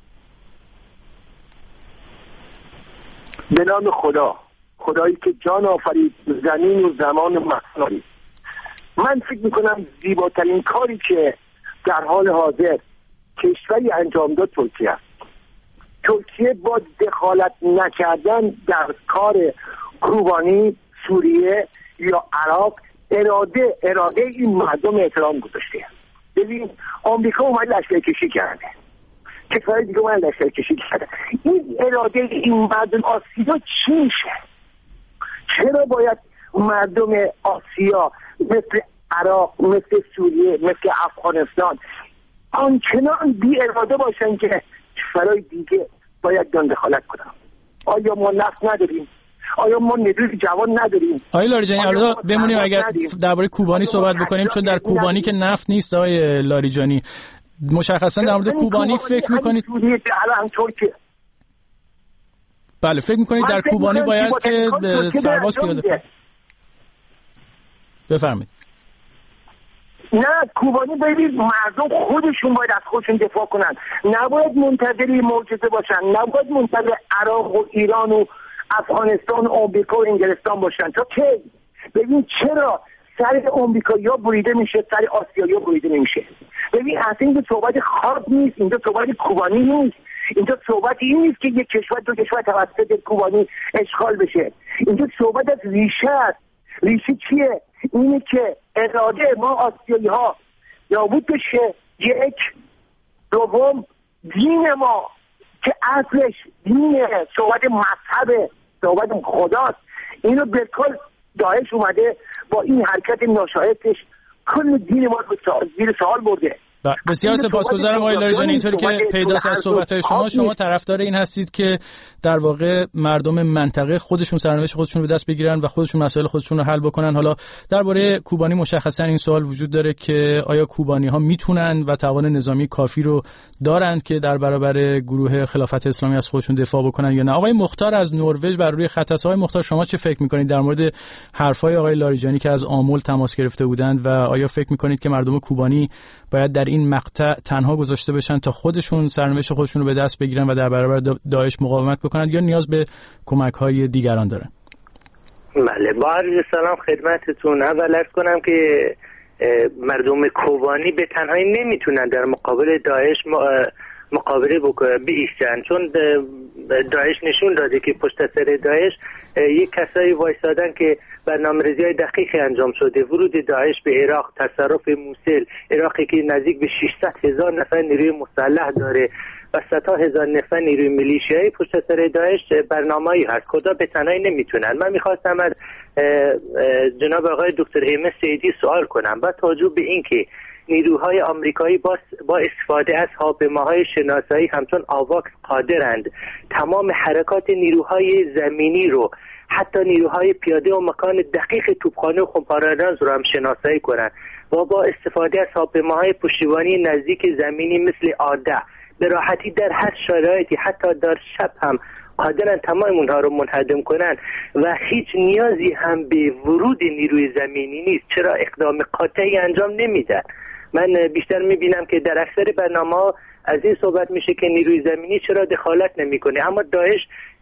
S8: به نام خدا، خدایی که جان آفرید، زمین و زمان و مکان. من فکر میکنم زیباترین کاری که در حال حاضر کشوری انجام داد ترکیه است. ترکیه با دخالت نکردن در کار کوبانی، سوریه یا عراق اراده اراده این مردم احترام گذاشته. ببین آمریکا اومد لشکرکشی کرده، کشورهای دیگه اومد لشکرکشی کرده. این اراده این مردم آسیا چی میشه؟ چرا باید مردم آسیا مثل عراق، مثل سوریه، مثل افغانستان آنچنان بی اراده باشن که کشورهای دیگه باید دان دخالت کنن؟ آیا ما نفت نداریم؟ آیا ما نیروی جوان نداریم؟
S5: آقای لاریجانی، البته بمونیم اگر درباره کوبانی صحبت بکنیم، چون در کوبانی که نفت نیست. آقای لاریجانی، مشخصا در مورد کوبانی فکر میکنید بله فکر میکنید در کوبانی باید که سرباز پیاده؟ بفرمایید.
S8: نه، کوبانی باید مردم خودشون باید از خودشون دفاع کنن، نباید منتظر معجزه باشن، نباید منتظر عراق و ایران و افغانستان و آمریکا و انگلستان باشن. تا که ببین چرا سر آمریکایی‌ها بریده میشه، سر آسیایی‌ها بریده نمیشه؟ ببین اصلا اینجا صحبت خاص نیست، اینجا صحبت کوبانی نیست، اینجا صحبت این نیست که یک کشور دو کشور توسط کوبانی اشغال بشه. اینجا صحبت از ریشه است. ریشه چیه؟ اینه که اراده ما آسیایی ها نابود بشه. یک، دوم دین ما که اصلش دین صحبت مذهب، صحبت خداست، اینو بالکل داعش اومده با این حرکت ناشایستش کل دین ما رو زیر سوال برده.
S5: بسیار سپاسگزارم آقای لاریجانی. اینطوری که پیداست از صحبت‌های شما، شما طرفدار این هستید که در واقع مردم منطقه خودشون سرنوشت خودشون رو به دست بگیرن و خودشون مسائل خودشون رو حل بکنن. حالا درباره کوبانی مشخصا این سوال وجود داره که آیا کوبانی‌ها میتونن و توان نظامی کافی رو دارند که در برابر گروه خلافت اسلامی از خودشون دفاع بکنن یا نه؟ آقای مختار از نروژ بر روی خط است. آقای مختار، شما چه فکر می‌کنید در مورد حرفای آقای لاریجانی که از آمل تماس گرفته بودند و آیا فکر می‌کنید که مردم کوبانی باید در این مقطع تنها گذاشته بشن تا خودشون سرنوشت خودشون رو به دست بگیرن و در برابر داعش مقاومت بکنن یا نیاز به کمک‌های دیگران دارن؟
S11: بله، با عرض سلام خدمتتون. اول عرض کنم که مردم کوبانی به تنهایی نمیتونن در مقابل داعش مقابله بایستن، چون داعش نشون داده که پشت سر داعش یک کسایی وایسادن که برنامه‌ریزی‌های دقیقی انجام شده. ورود داعش به عراق، تصرف موصل، عراقی که نزدیک به ششصد هزار نفر نیروی مسلح داره و صد هزار نفر نیروی میلیشیایی پشت سر داعش برنامه‌ای هست. خدا به تنهایی نمیتونن. من میخواستم از جناب آقای دکتر ایمن سیدی سوال کنم با توجه به اینکه نیروهای آمریکایی با, با استفاده از هواپیماهای شناسایی همچون آواکس قادرند تمام حرکات نیروهای زمینی رو، حتی نیروهای پیاده و مکان دقیق توپخانه و خمپاره‌انداز رو هم شناسایی کنند و با استفاده از هواپیماهای پشتیبانی نزدیک زمینی مثل آده به راحتی در هر شرایطی حتی در شب هم قادرن تمام اونها رو منهدم کنن و هیچ نیازی هم به ورود نیروی زمینی نیست. چرا اقدام قاطعی انجام نمیدن؟ من بیشتر میبینم که در اکثر برنامه‌ها از این صحبت میشه که نیروی زمینی چرا دخالت نمیکنه، اما داعش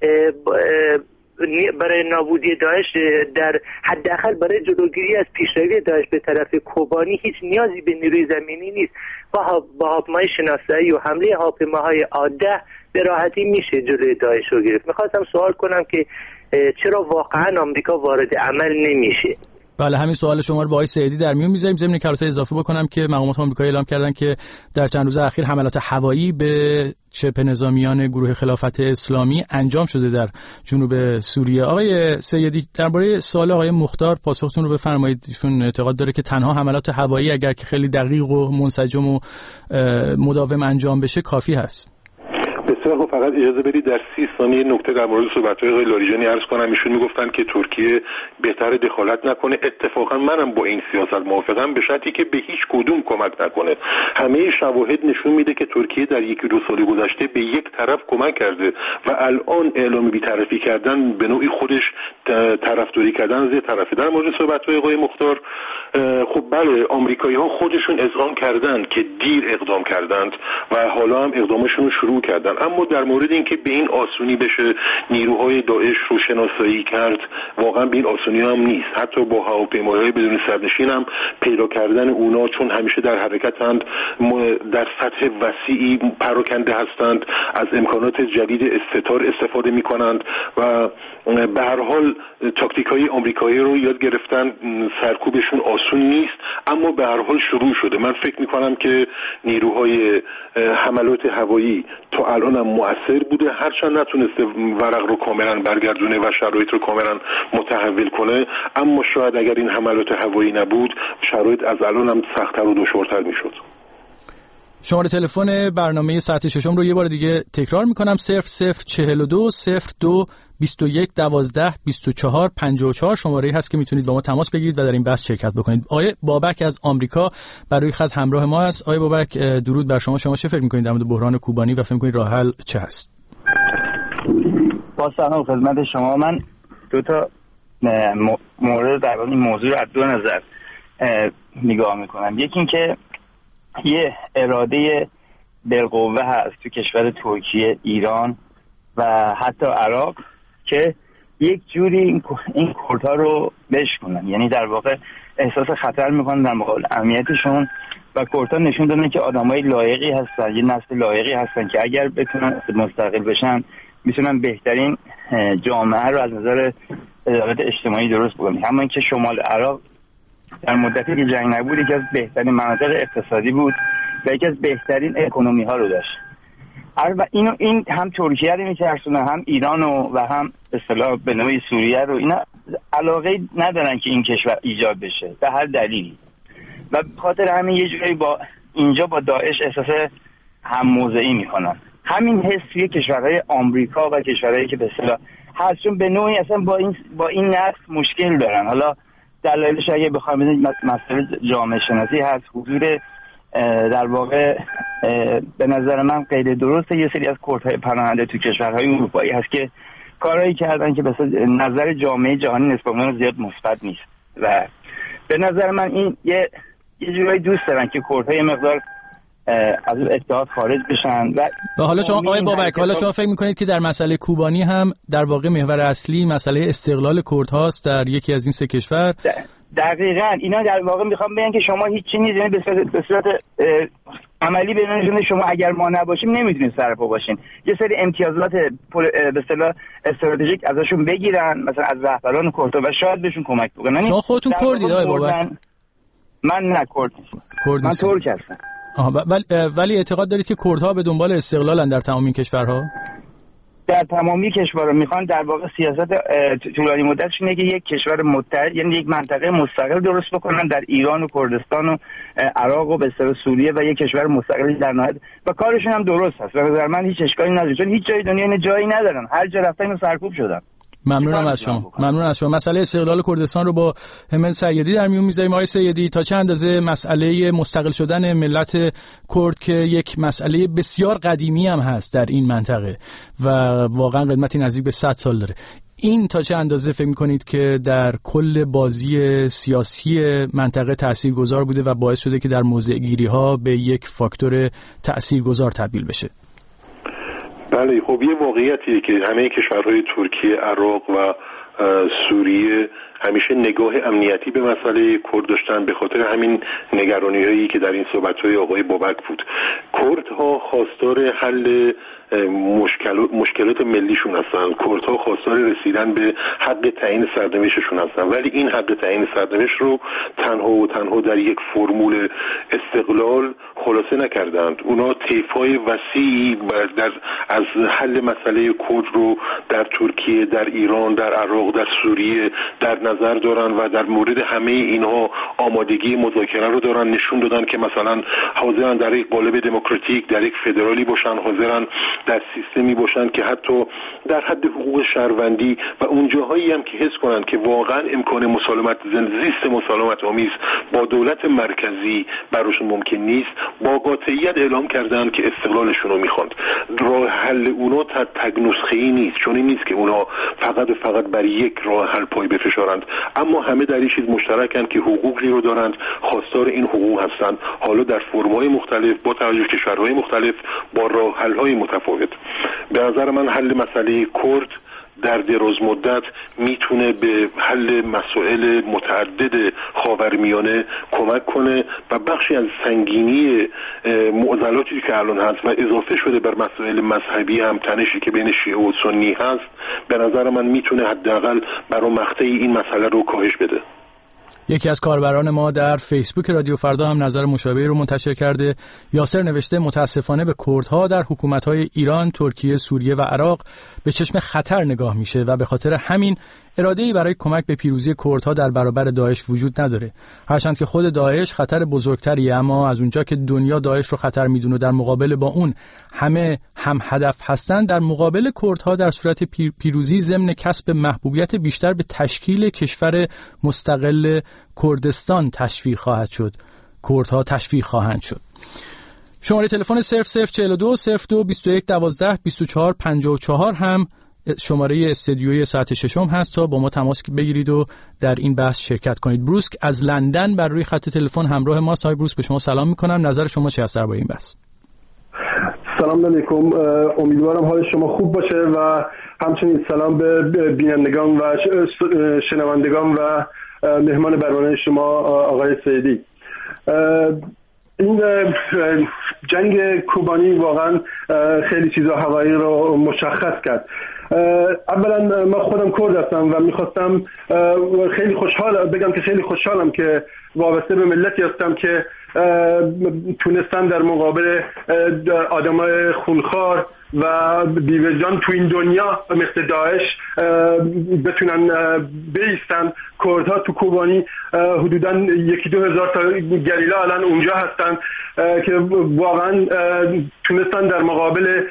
S11: برای نابودی داعش در حداقل برای جلوگیری از پیشروی داعش به طرف کوبانی هیچ نیازی به نیروی زمینی نیست. با با هواپیمای شناسایی و حمله هواپیماهای عاده به راحتی میشه جلوی داعش رو گرفت. میخواستم سوال کنم که چرا واقعا آمریکا وارد عمل نمیشه؟
S5: بله، همین سوال شما رو با آقای سیدی در میون میذاریم. ضمن اینکه اضافه بکنم که مقامات آمریکایی اعلام کردن که در چند روز اخیر حملات هوایی به شبه نظامیان گروه خلافت اسلامی انجام شده در جنوب سوریه. آقای سیدی، درباره سوال آقای مختار پاسختون رو بفرمایید. ایشون اعتقاد داره که تنها حملات هوایی اگر که خیلی دقیق و منسجم و مداوم انجام بشه کافی هست.
S6: بسیار خوب، فقط اجازه بدید در سی ثانیه نکته در مورد صحبت‌های آقای لاریجانی عرض کنم. ایشون میگفتن که ترکیه بهتر دخالت نکنه. اتفاقا منم با این سیاست موافقم، به شرطی که به هیچ کدوم کمک نکنه. همه شواهد نشون میده که ترکیه در یکی دو سال گذشته به یک طرف کمک کرده و الان اعلام بی‌طرفی کردن به نوعی خودش طرفداری کردن از طرفی. در مورد صحبت‌های آقای مختار، خب بله، آمریکایی‌ها خودشون اذعان کردند که دیر اقدام کردند و حالا هم اقدامشون رو شروع کردن، اما در مورد اینکه به این آسونی بشه نیروهای داعش رو شناسایی کرد، واقعا به این آسونی هم نیست. حتی با هواپیماهای بدون سرنشین هم پیدا کردن اونا، چون همیشه در حرکتند، در سطح وسیعی پراکنده هستند، از امکانات جدید استتار استفاده میکنند و به هر حال تاکتیک‌های آمریکایی رو یاد گرفتن. سرکوبشون آسون نیست، اما به هر حال شروع شده. من فکر میکنم که نیروهای حملات هوایی تا الان هم مؤثر بوده، هرچند نتونسته ورق رو کاملا برگردونه و شرایط رو کاملا متحول کنه، اما شاید اگر این حملات هوایی نبود شرایط از الان هم سخت‌تر و دشوارتر میشد.
S5: شماره تلفن برنامه ساعت ششم رو یه بار دیگه تکرار میکنم: صفر صفر چهل و دو صفر دو بیست و یک دوازده بیست و چهار پنجاه و چهار شماره‌ای هست که میتونید با ما تماس بگیرید و در این بحث شرکت بکنید. آقای بابک از آمریکا برای خط همراه ما است. آقای بابک، درود بر شما. شما چه فکر میکنید در مورد بحران کوبانی و فکر میکنید راه حل چه هست؟
S12: با سلام خدمت شما. من دو تا مورد در این موضوع از دو نظر نگاه میکنم. یکی این که یه اراده بالقوه هست تو کشور ترکیه، ایران و حتی عراق که یک جوری این این کردها رو بشکنن، یعنی در واقع احساس خطر میکنن در مقابل امنیتشون و کردها نشون دادن که آدمای لایقی هستن، یه نسل لایقی هستن که اگر بتونن مستقل بشن میتونن بهترین جامعه رو از نظر عدالت اجتماعی درست بکنن. همون که شمال عراق در مدتی که جنگ نبود یکی از بهترین مناطق اقتصادی بود و یکی از بهترین اکونومی ها رو داشت. و اینو این هم ترکیه رو میترسونه، هم ایران و هم به اصطلاح به نوعی سوریه رو. اینا علاقه ندارن که این کشور ایجاد بشه به هر دلیلی و به خاطر همین یه جوری با اینجا با داعش احساس هم موضعی میکنن. همین حس توی کشورهای آمریکا و کشورهایی که به اصطلاح هست، چون به نوعی اصلا با این با این نقص مشکل دارن. حالا دلایلش اگه بخوام ببینید مسئله جامعه شناسی هست، حضور در واقع به نظر من غیر درسته یه سری از کردهای پناهنده تو کشورهای اروپایی هست که کارهایی کردن که به نظر جامعه جهانی نسبت اونها زیاد مثبت نیست و به نظر من این یه یه جورایی دوست دارن که کردهای مقدار از اتحاد خارج بشن. و,
S5: و حالا شما آقای بابک، حالا شما فکر میکنید که در مسئله کوبانی هم در واقع محور اصلی مسئله استقلال کردهاست در یکی از این سه کشور؟
S12: دقیقاً اینا در واقع میخوام بگن که شما هیچ چیزی نیست، یعنی به صورت عملی بینشون شما اگر ما نباشیم نمیتونید سرپا باشین. یه سری امتیازات به اصطلاح استراتژیک ازشون بگیرن، مثلا از رهبران کردها، و شاید بهشون کمک بکنن.
S5: شما خودتون کردید آقای بابک؟
S12: من نه کرد نیستم، من ترک هستم.
S5: آها، ولی ولی اعتقاد دارید که کردها به دنبال استقلالن در تمام این کشورها؟
S12: در تمامی کشورها میخوان در واقع سیاست طولانی مدتشون اینه که یک کشور متحد، یعنی یک منطقه مستقل درست بکنن در ایران و کردستان و عراق و به اصطلاح سوریه و یک کشور مستقل در نهایت، و کارشون هم درست هست. به نظر من هیچ اشکالی نداره، چون هیچ جای دنیا این جایی ندارن، هر جا رفتن اینو سرکوب شدن.
S5: ممنونم از شما. ممنون از شما. مسئله استقلال کردستان رو با همت سیدی در میون میذاریم. آقای سیدی، تا چه اندازه مسئله مستقل شدن ملت کرد که یک مسئله بسیار قدیمی هم هست در این منطقه و واقعا قدمتی نزدیک به صد سال داره، این تا چه اندازه فکر می‌کنید که در کل بازی سیاسی منطقه تاثیرگذار بوده و باعث شده که در موضع‌گیری‌ها به یک فاکتور تاثیرگذار تبدیل بشه؟
S6: بله، خب یه واقعیتیه که همه کشورهای ترکیه، عراق و سوریه همیشه نگاه امنیتی به مسئله کرد داشتن، به خاطر همین نگرانی‌هایی که در این صحبت‌های آقای بابک بود. کردها خواستار حل مشکلات مشکلات ملیشون هستن، کردها خواستار رسیدن به حق تعیین سرنوشتشون هستن، ولی این حق تعیین سرنوشت رو تنها و تنها در یک فرمول استقلال خلاصه نکردند. اونا طیف‌های وسیعی در از حل مسئله کرد رو در ترکیه، در ایران، در عراق، در سوریه در نظر دارن و در مورد همه اینها آمادگی مذاکره رو دارن. نشون دادن که مثلا حاضرن در یک قالب دموکراتیک، در یک فدرالی باشن، حاضرن در سیستمی باشن که حتی در حد حقوق شهروندی و اون جاهایی هم که حس کنن که واقعا امکان مسالمت زیست مسالمت آمیز با دولت مرکزی براشون ممکن نیست، با قاطعیت اعلام کردن که استقلالشون رو میخواند. راه حل اونا تگ نسخه‌ای نیست، چون این نیست که اونا فقط و فقط بر یک راه حل پای بفشارند، اما همه در این چیز مشترکن که حقوقی رو دارند، خواستار این حقوق هستند، حالا در فرم‌های مختلف، با توجه به کشورهای مختلف، با راه حل‌های متفاوت. به نظر من حل مسئله کرد در دراز مدت میتونه به حل مسائل متعدد خاورمیانه کمک کنه و بخشی از سنگینی معضلاتی که الان هست و اضافه شده بر مسائل مذهبی هم، تنشی که بین شیعه و سنی هست، به نظر من میتونه حداقل برای مقطعی این مسئله رو کاهش بده.
S5: یکی از کاربران ما در فیسبوک رادیو فردا هم نظر مشابهی رو منتشر کرده. یاسر نوشته متاسفانه به کردها در حکومت‌های ایران، ترکیه، سوریه و عراق به چشم خطر نگاه میشه و به خاطر همین اراده‌ای برای کمک به پیروزی کردها در برابر داعش وجود نداره. هرچند که خود داعش خطر بزرگتریه، اما از اونجا که دنیا داعش رو خطر میدونه، در مقابل با اون همه هم هدف هستن، در مقابل کردها در صورت پیروزی ضمن کسب محبوبیت بیشتر به تشکیل کشور مستقل کردستان تشویق خواهد شد. کردها تشویق خواهند شد. شماره تلفن صفر صفر چهل و دو صفر دو بیست و یک دوازده بیست و چهار پنجاه و چهار هم شماره استدیوی ساعت ششم هست تا با ما تماس بگیرید و در این بحث شرکت کنید. بروسک از لندن بر روی خط تلفن همراه ما. های بروسک، به شما سلام میکنم. نظر شما چی است درباره این بحث؟
S13: سلام علیکم، امیدوارم حال شما خوب باشه و همچنین سلام به بینندگان و شنوندگان و مهمان برنامه شما آقای سیدی. این جنگ کوبانی واقعا خیلی چیزا هوایی رو مشخص کرد. اولا من خودم کرد هستم و میخواستم خیلی خوشحال بگم که خیلی خوشحالم که وابسته به ملتی هستم که تونستن در مقابل آدمای خونخوار و بیوجدان تو این دنیا مثل داعش بتونن بیستن. کردها تو کوبانی حدوداً یکی دو هزار تا گریلا الان اونجا هستن که واقعا تونستن در مقابل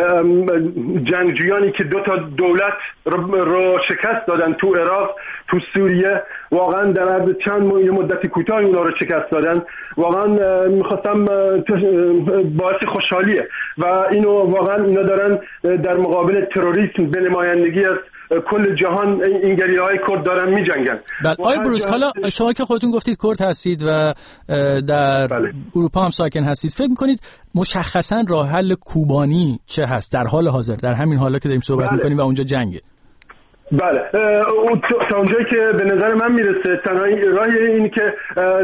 S13: جنگجویانی که دو تا دولت رو شکست دادن تو عراق، تو سوریه، واقعا در عرض چند مدتی کوتاه اونا رو شکست دادن. واقعا میخواستم باعث خوشحالیه و اینو واقعا اینا دارن در مقابل تروریسم به نمایندگی از کل جهان این گریلاهای کرد دارن می جنگن.
S5: بله آقای بروس، حالا شما که خودتون گفتید کرد هستید و در بله. اروپا هم ساکن هستید، فکر میکنید مشخصا راه حل کوبانی چه هست در حال حاضر، در همین حالا که داریم صحبت بله. میکنیم و اونجا جنگه؟
S13: بله، تا اونجایی که به نظر من میرسه تنها راهی این که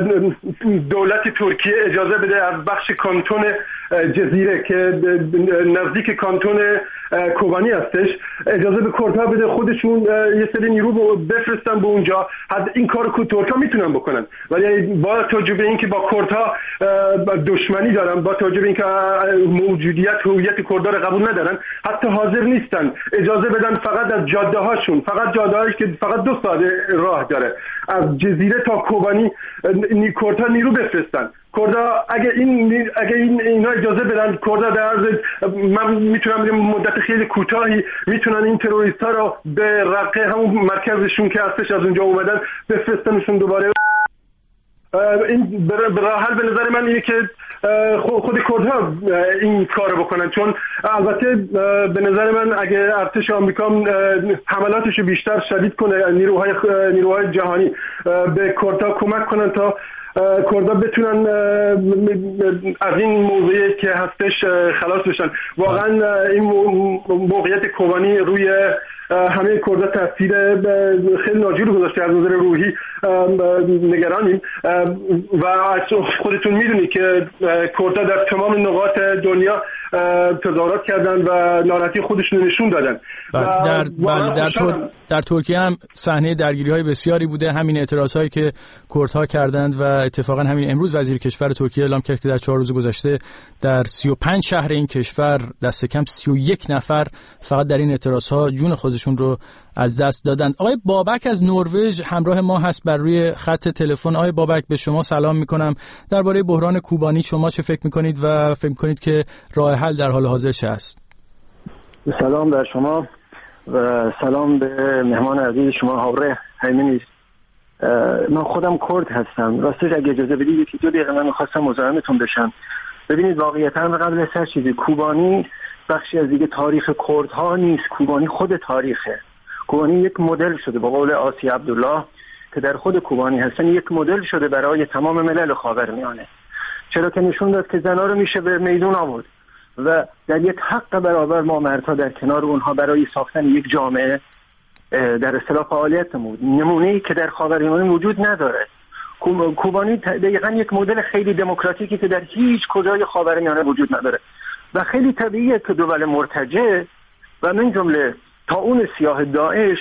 S13: دولت ترکیه اجازه بده از بخش کانتون جزیره که نزدیک کانتون کوبانی هستش اجازه به کردها بده خودشون یه سری نیرو بفرستن به اونجا. حد این کارو که ترکا میتونن بکنن، ولی با توجه به اینکه با کردها دشمنی دارن، با توجه به اینکه موجودیت هویت کردها رو قبول ندارن، حتی حاضر نیستن اجازه بدن فقط از جاده هاشون، فقط جاده هایی که فقط دو ساعت راه داره، از جزیره تا کوبانی کردها نیرو بفرستن. کردا اگه این اگه این اینا اجازه بدن، کردا در عرض من میتونم بگم مدت خیلی کوتاهی میتونن این تروریست‌ها رو به رقه همون مرکزشون که هستش از اونجا اومدن بفرستنشون دوباره. این به راه حل به نظر من اینه که خود کردها این کارو بکنن، چون البته به نظر من اگه ارتش آمریکا حملاتش بیشتر شدید کنه، نیروهای نیروهای جهانی به کردها کمک کنن تا کردها بتونن از این موضوعی که هستش خلاص بشن. واقعا این موقعیت کوبانی روی همه کردها تاثیر خیلی ناجور گذاشته. از نظر روحی نگرانیم و خودتون میدونی که کردها در تمام نقاط دنیا تظاهرات کردن و ناراحتی خودشون نشون دادن.
S5: در بله در, تر... در ترکیه هم صحنه درگیری های بسیاری بوده، همین اعتراض هایی که کردها کردند و اتفاقا همین امروز وزیر کشور ترکیه اعلام کرد که در چهار روز گذشته در سی و پنج شهر این کشور دست کم سی و یک نفر فقط در این اعتراض ها جون خودشون رو از دست دادند. آقای بابک از نروژ همراه ما هست بر روی خط تلفن. آقای بابک به شما سلام میکنم. درباره بحران کوبانی شما چه فکر میکنید و فکر میکنید که راه حل در حال حاضر چه است؟
S14: سلام بر شما و سلام به مهمان عزیز شما هاوره همینیست. من خودم کرد هستم. راستش اگه اجازه بدید یکی دو دقیقه من میخواستم مزاحمتون بشم. ببینید واقعیتاً قبل از هر چیزی کوبانی بخشی از دیگه تاریخ کردها نیست، کوبانی خود تاریخه. کوبانی یک مدل شده، با قول آسی عبدالله که در خود کوبانی هستن، یک مدل شده برای تمام ملل خاورمیانه. چرا که نشون داد که زنها رو میشه به میدون آورد و در یک حق برابر ما مردها در کنار اونها برای ساختن یک جامعه در اصطلاح فعالیت نمود. نمونه‌ای که در خاورمیانه وجود نداره. کوبانی دقیقاً یک مدل خیلی دموکراتیکی که در هیچ کجای خاورمیانه وجود نداره و خیلی طبیعیه که دول مرتجع و من جمله طاعون سیاه داعش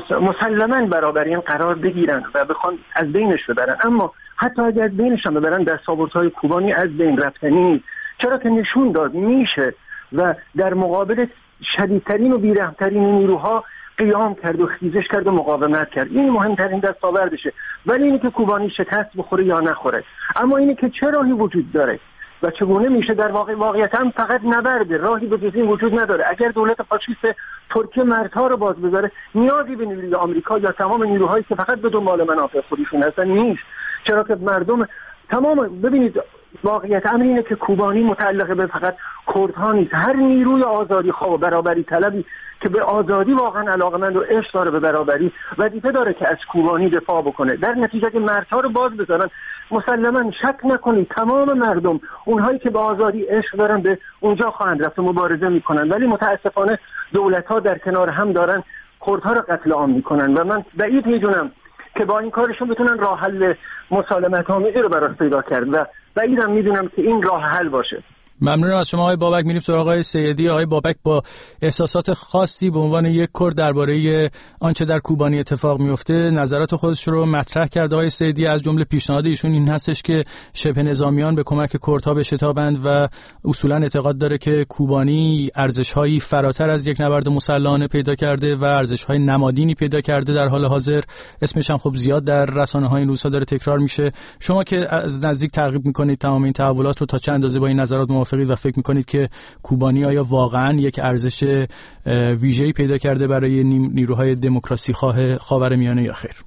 S14: مسلماً برابر این قرار بگیرن و بخوان از بینش ببرن. اما حتی اگر از بینش هم ببرن دستاوردهای کوبانی از بین رفتنی، چرا که نشون داد میشه و در مقابل شدیدترین و بیرحمترین نیروها قیام کرد و خیزش کرد و مقاومت کرد. این مهمترین دستاوردشه. ولی اینه که کوبانی شکست بخوره یا نخوره، اما اینه که چه راهی وجود داره و چگونه میشه در واقع واقعیت هم فقط نبرد راهی به جز این وجود نداره. اگر دولت فاشیست ترکیه مردها رو باز بذاره نیازی به نیروی آمریکا یا تمام نیروهایی که فقط به دنبال منافع خودشون هستن نیست. چرا که مردم تمام ببینید واقعیت امر اینه که کوبانی متعلق به فقط کردها نیست. هر نیروی آزادی خواه و برابری طلبی که به آزادی واقعا علاقمند و عشق داره به برابری وظیفه داره که از کوبانی دفاع بکنه. در نتیجه که مردها رو باز بذارن مسلما شک نکنید تمام مردم اونهایی که به آزادی عشق دارن به اونجا خواهند رفت و مبارزه میکنن. ولی متاسفانه دولت‌ها در کنار هم دارن کردها رو قتل عام میکنن و من بعید میدونم که با این کارشون بتونن راه حل مسالمت آمیزی رو براش پیدا کرد و بعیدم میدونم که این راه حل باشه.
S5: ممنونم از شما آقای بابک. میریم سراغ آقای سیدی. آقای بابک با احساسات خاصی به عنوان یک کرد درباره آنچه در کوبانی اتفاق میفته نظرات خودش رو مطرح کرد. آقای سیدی از جمله پیشنهاد ایشون این هستش که شبه نظامیان به کمک کردها بشتابند و اصولا اعتقاد داره که کوبانی ارزش‌هایی فراتر از یک نبرد مسلحانه پیدا کرده و ارزش‌های نمادینی پیدا کرده در حال حاضر. اسمش هم خب زیاد در رسانه‌های این روزها داره تکرار میشه. شما که از نزدیک تعقیب می‌کنید تمام این تحولات رو تا چند اندازه با این نظرات و فکر میکنید که کوبانی آیا واقعا یک ارزش ویژه‌ای پیدا کرده برای نیروهای دموکراسی خواه خاورمیانه یا خیر؟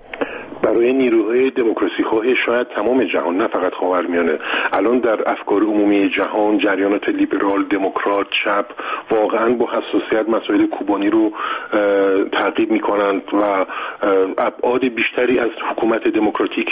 S6: برای نیروهای دموکراسی خواهی شاید تمام جهان، نه فقط خاورمیانه. الان در افکار عمومی جهان جریانات لیبرال، دموکرات، چپ واقعا با حساسیت مسائل کوبانی رو تعقیب میکنند و ابعاد بیشتری از حکومت دموکراتیک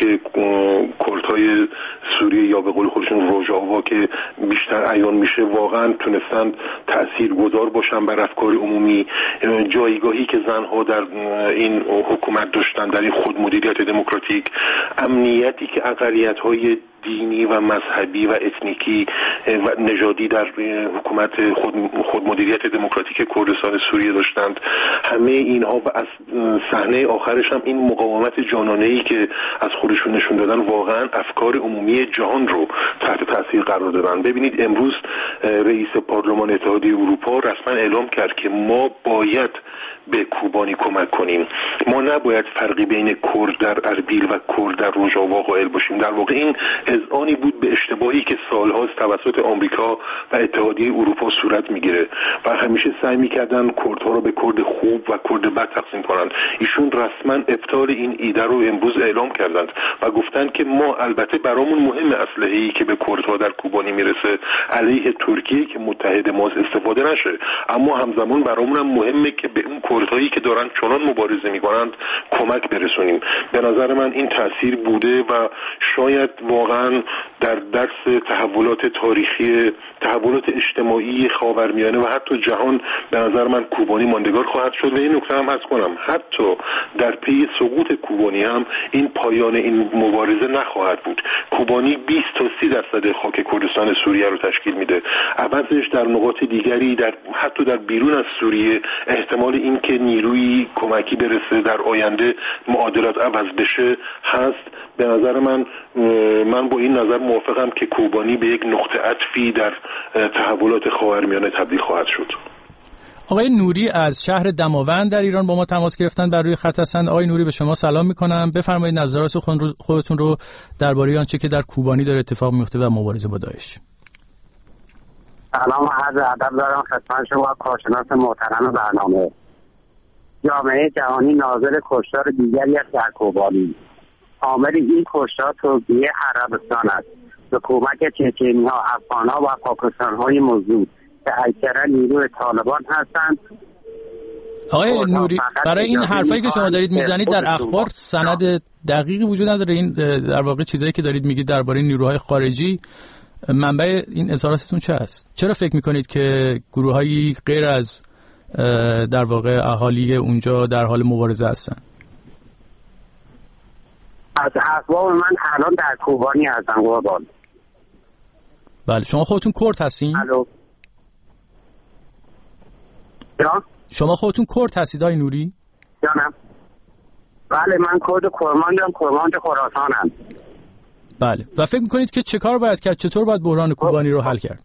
S6: کردهای سوریه یا به قول خودشون روژاوا که بیشتر عیان میشه واقعا تونستند تاثیرگذار باشن بر افکار عمومی. جایگاهی که زنها در این حکومت داشتن، در این خودمدیریت دموکراتیک، امنیتی که اقلیت‌های دینی و مذهبی و اتنیکی و نژادی در حکومت خود خودمدیریت دموکراتیک کردستان سوریه داشتند، همه اینها و از صحنه آخرش هم این مقاومت جانانه‌ای که از خودشون نشون دادن واقعا افکار عمومی جهان رو تحت تاثیر قرار دادن. ببینید امروز رئیس پارلمان اتحادیه اروپا رسما اعلام کرد که ما باید به کوبانی کمک کنیم. ما نباید فرقی بین کرد در اربیل و کرد در روژاوا قائل باشیم. در واقع این اذعانی بود به اشتباهی که سالهاست توسط آمریکا و اتحادیه اروپا صورت میگیره و همیشه سعی میکردن کردها رو به کرد خوب و کرد بد تقسیم کنند. ایشون رسما ابطال این ایده رو امروز اعلام کردند و گفتن که ما البته برامون مهم اسلحه‌ای که به کردها در کوبانی میرسه علیه ترکیه که متحد ماست استفاده نشه، اما همزمان برامون هم مهمه که به اون کردهایی که دارن چنان مبارزه میکنند کمک برسونیم. به نظر من این تاثیر بوده و شاید واقعا در درس تحولات تاریخی، تحولات اجتماعی خاورمیانه و حتی جهان به نظر من کوبانی ماندگار خواهد شد. و این نکته هم عرض کنم حتی در پی سقوط کوبانی هم این پایان این مبارزه نخواهد بود. کوبانی بیست تا سی درصد خاک کردستان سوریه رو تشکیل میده. عوضش در نقاط دیگری در حتی در بیرون از سوریه احتمال این که نیروی کمکی برسه در آینده معادلات عوض بشه هست. به نظر من من با این نظر موافقم که کوبانی به یک نقطه عطفی در تحولات خاورمیانه تبدیل خواهد شد.
S5: آقای نوری از شهر دماوند در ایران با ما تماس گرفتن، بر روی خط هستند. آقای نوری به شما سلام میکنم، بفرمایید نظرات خودتون رو درباره آنچه که در کوبانی داره اتفاق میفته و مبارزه با داعش.
S15: سلام و عرض ادب دارم خدمت شما کارشناس محترم برنامه. جامعه جهانی ناظر کشتار دیگری است در کوبانی. عامل این کشتار ترکیه عربستان است به کمک چچنی‌ها، افغان‌ها و پاکستان‌های موجود که اکثرا نیروی طالبان هستند.
S5: آقای نوری، برای این حرفایی که شما دارید میزنید در اخبار سند دقیقی وجود نداره؟ این در واقع چیزایی که دارید میگید درباره نیروهای خارجی، منبع این اظهاراتتون چه است؟ چرا فکر میکنید که گروه‌هایی غیر از در واقع اهالی اونجا در حال مبارزه هستن؟
S15: از اخبار من الان در کوبانی هستم قربان.
S5: بله، شما خودتون کرد هستین؟
S15: الو. یا؟
S5: شما خودتون کرد هستید آقای نوری؟
S15: جانم. بله من کرد کرمانجم، کرمانج خراسانم.
S5: بله، و فکر میکنید که چه کار باید کرد؟ چطور باید بحران کوبانی رو حل کرد؟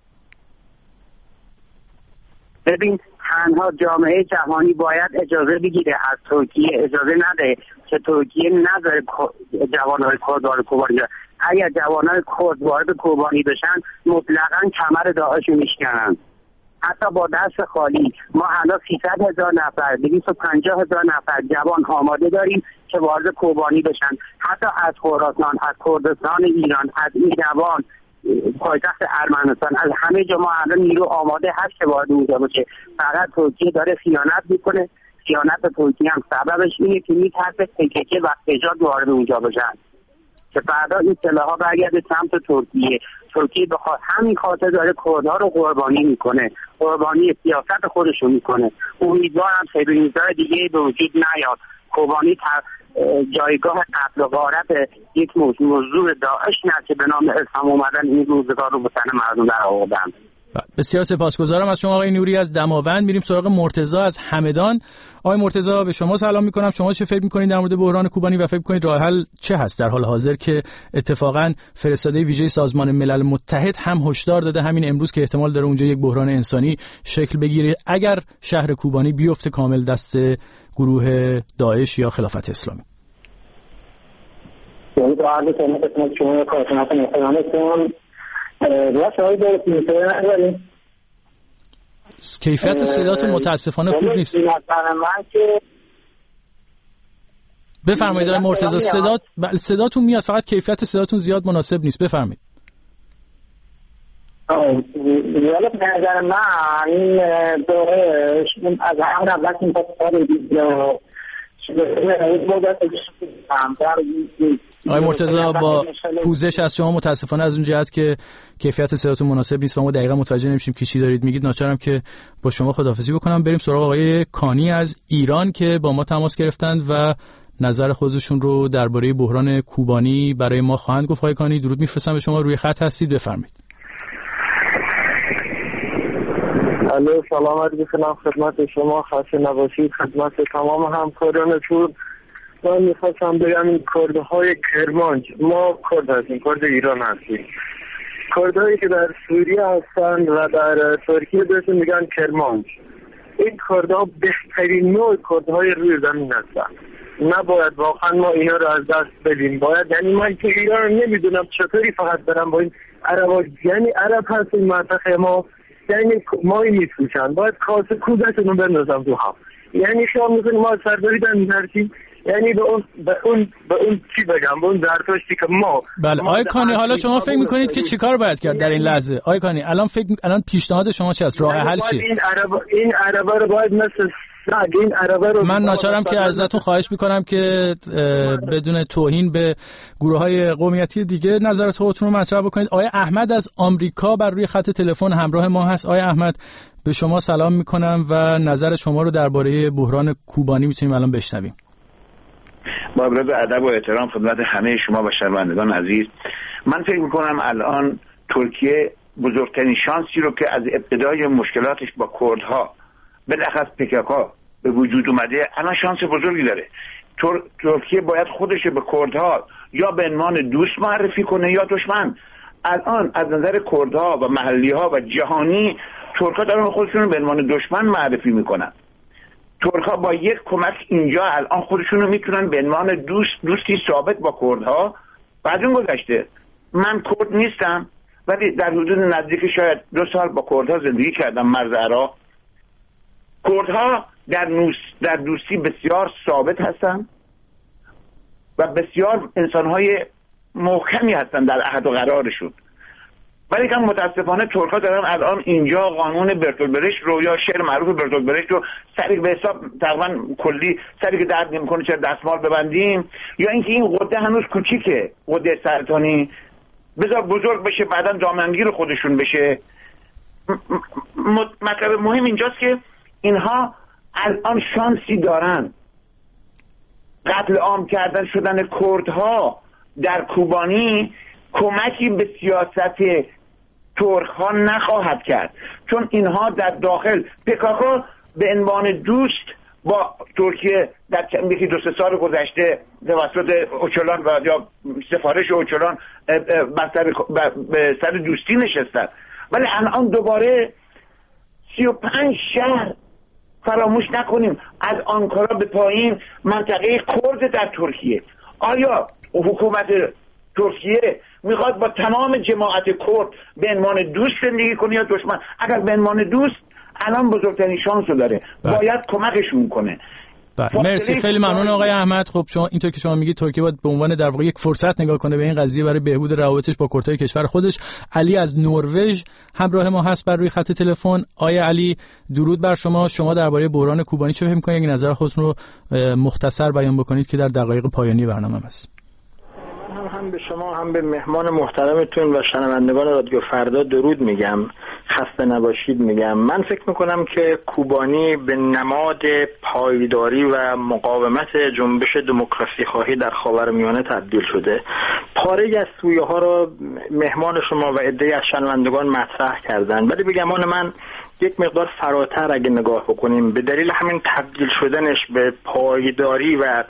S15: ببین تنها جامعه جهانی باید اجازه بگیره از ترکیه، اجازه نده که ترکیه نذاره جوانای کرد وارد کوبانی بشن. اگر جوانای کرد وارد کوبانی بشن مطلقاً کمر داعش میشکنن. حتی با دست خالی ما الان سیصد هزار نفر، دویست و پنجاه هزار نفر جوان آماده داریم که وارد کوبانی بشن. حتی از خراسان، از کردستان ایران، از ایروان، پایتخت ارمنستان، از همه جا ما الان نیرو آماده هست که وارد اونجا باشه. فقط ترکیه داره خیانت میکنه. خیانت ترکیه هم سببش اینه که میترسه تکیه و فجار وارد اونجا بشن که فردا این سلاح‌ها برگرده سمت ترکیه. ترکیه بخواد همین خاطر داره کردها رو قربانی میکنه، قربانی سیاست خودش رو میکنه. امیدوارم سیبرینیزهای دیگه به وجود نیاد. کوبانی جایگاه قتل و غارت یک موضوع داعش نه که به نام اسلام اومدن این روزگار رو به تن مردم در آوردن.
S5: بسیار سپاسگزارم از شما آقای نوری از دماوند. میریم سراغ مرتضی از همدان. آقای مرتضی به شما سلام میکنم. شما چه فکر میکنید در مورد بحران کوبانی و فکر میکنید راه حل چه هست در حال حاضر که اتفاقا فرستاده ویژه سازمان ملل متحد هم هشدار داده همین امروز که احتمال داره اونجا یک بحران انسانی شکل بگیره اگر شهر کوبانی بیفته کامل دست گروه داعش یا خلافت اسلامی؟ کیفیت صداتون متاسفانه خوب نیست. بفرمایید آقای مرتضی، صدات صداتون میاد فقط کیفیت صداتون زیاد مناسب نیست. بفرمایید.
S16: یالا به نظر من این دوره از همون اول که این
S5: آقای مرتضی با پوزش از شما متاسفانه از اون جهت که کیفیت صداتون مناسب نیست و ما دقیقا متوجه نمیشیم که چی دارید میگید، ناچارم که با شما خداحافظی بکنم. بریم سراغ آقای کانی از ایران که با ما تماس گرفتند و نظر خودشون رو درباره بحران کوبانی برای ما خواهند گفت. آقای کانی درود میفرستم به شما، روی خط هستید، بفرمایید.
S17: الو سلام عرض می‌کنم خدمت شما، خسته نباشید، خدمت تمام همکارانتون. من میخواستم بگم این کردهای کرمانج، ما کرد هستیم، کرد ایران هستیم. کردهایی که در سوریه هستن و در ترکیه بهشون میگن کرمانج. این کردها بهترین نوع کردهای روی زمین هستن. نباید واقعا ما اینا رو از دست بدیم. باید، یعنی من که ایران رو نمیدونم چطوری فقط برم با این عرب، یعنی عرب هست این منطقه ما، یعنی مایی میفروشن، باید کاسه کودشون رو بندازم تو هم. یعنی شما میکنیم ما سرداریدن میدرسیم، یعنی به اون به اون به اون چی بگم، به اون زرتشتی که ما.
S5: بله آقای کانی، حالا شما فکر میکنید که چیکار باید کرد در این لحظه؟ آقای کانی الان فکر الان پیشنهاد شما چی است؟ راه حل چیه؟
S17: این عرب این عربا رو باید مثل این عربا رو
S5: من ناچارم که ازتون خواهش میکنم که بدون توهین به گروه‌های قومیتی دیگه نظرات خودتون رو مطرح بکنید. آقای احمد از آمریکا بر روی خط تلفن همراه ما هست. آقای احمد به شما سلام میکنم و نظر شما رو درباره بحران کوبانی میتونیم الان بشنویم.
S18: با عرض ادب و احترام خدمت همه شما و شنوندگان عزیز، من فکر میکنم الان ترکیه بزرگترین شانسی رو که از ابتدای مشکلاتش با کردها بالاخص پک‌ک به وجود اومده، الان شانس بزرگی داره. تر... ترکیه باید خودش به کردها یا به عنوان دوست معرفی کنه یا دشمن. الان از نظر کردها و محلی‌ها و جهانی ترک‌ها دارن خودشون رو به عنوان دشمن معرفی میکنن. ترک‌ها با یک کمک اینجا الان خودشون رو میتونن به عنوان دوست دوستی ثابت با کردها. بعد اون گذشته من کرد نیستم ولی در حدود نزدیک شاید دو سال با کردها زندگی کردم مرز عراق. کردها در نوس در دوستی بسیار ثابت هستن و بسیار انسان‌های محکمی هستن در عهد و قرارشون، ولی که متاسفانه ترک‌ها دارن الان اینجا قانون برتولد برشت رو یا شعر معروف برتولد برشت رو سری به حساب تقریبا کلی سری که درد نمی‌کنه چرا دستمال ببندیم، یا اینکه این غده هنوز کوچیکه، غده سرطانی بذار بزرگ بشه بعداً دامنگیر خودشون بشه. مطلب مهم اینجاست که اینها الان شانسی دارن. قتل عام کردن شدن کردها در کوبانی کمکی به سیاست ترک ها نخواهد کرد، چون اینها در داخل پک‌ک به عنوان دوست با ترکیه در یکی دو سه سال گذشته توسط اوچلان و یا سفارش اوچلان به سر دوستی نشستن، ولی الان دوباره سی و پنج شهر، فراموش نکنیم از آنکارا به پایین منطقه کرد در ترکیه. آیا حکومت ترکیه میخواد با تمام جماعت کرد به عنوان دوست زندگی کنه یا دشمن؟ اگر به عنوان دوست الان بزرگترین شانس رو داره، باید کمکشون کنه.
S5: مرسی، خیلی ممنون آقای احمد. خب شما اینطور که شما میگید ترکیه باید به عنوان در واقع یک فرصت نگاه کنه به این قضیه برای بهبود روابطش با کردهای کشور خودش. علی از نروژ همراه ما هست بر روی خط تلفن. آقای علی درود بر شما. شما درباره بحران کوبانی چه فکر می‌کنید؟ یک نظر خودتون رو مختصر بیان بکنید که در دقایق پایانی برنامه است.
S14: هم هم به شما هم به مهمان محترمتون و شنوندگان رادیو فردا درود میگم، خسته نباشید میگم. من فکر میکنم که کوبانی به نماد پایداری و مقاومت جنبش دموکراسی خواهی در خاورمیانه تبدیل شده. پاره از سویه ها را مهمان شما و عده‌ای از شنوندگان مطرح کردن، ولی به گمان من یک مقدار فراتر اگه نگاه بکنیم، به دلیل همین تبدیل شدنش به پایداری و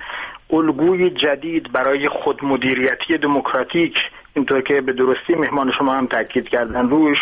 S14: الگوی جدید برای خودمدیریتی دموکراتیک، اینطور که به درستی مهمان شما هم تاکید کردن روش،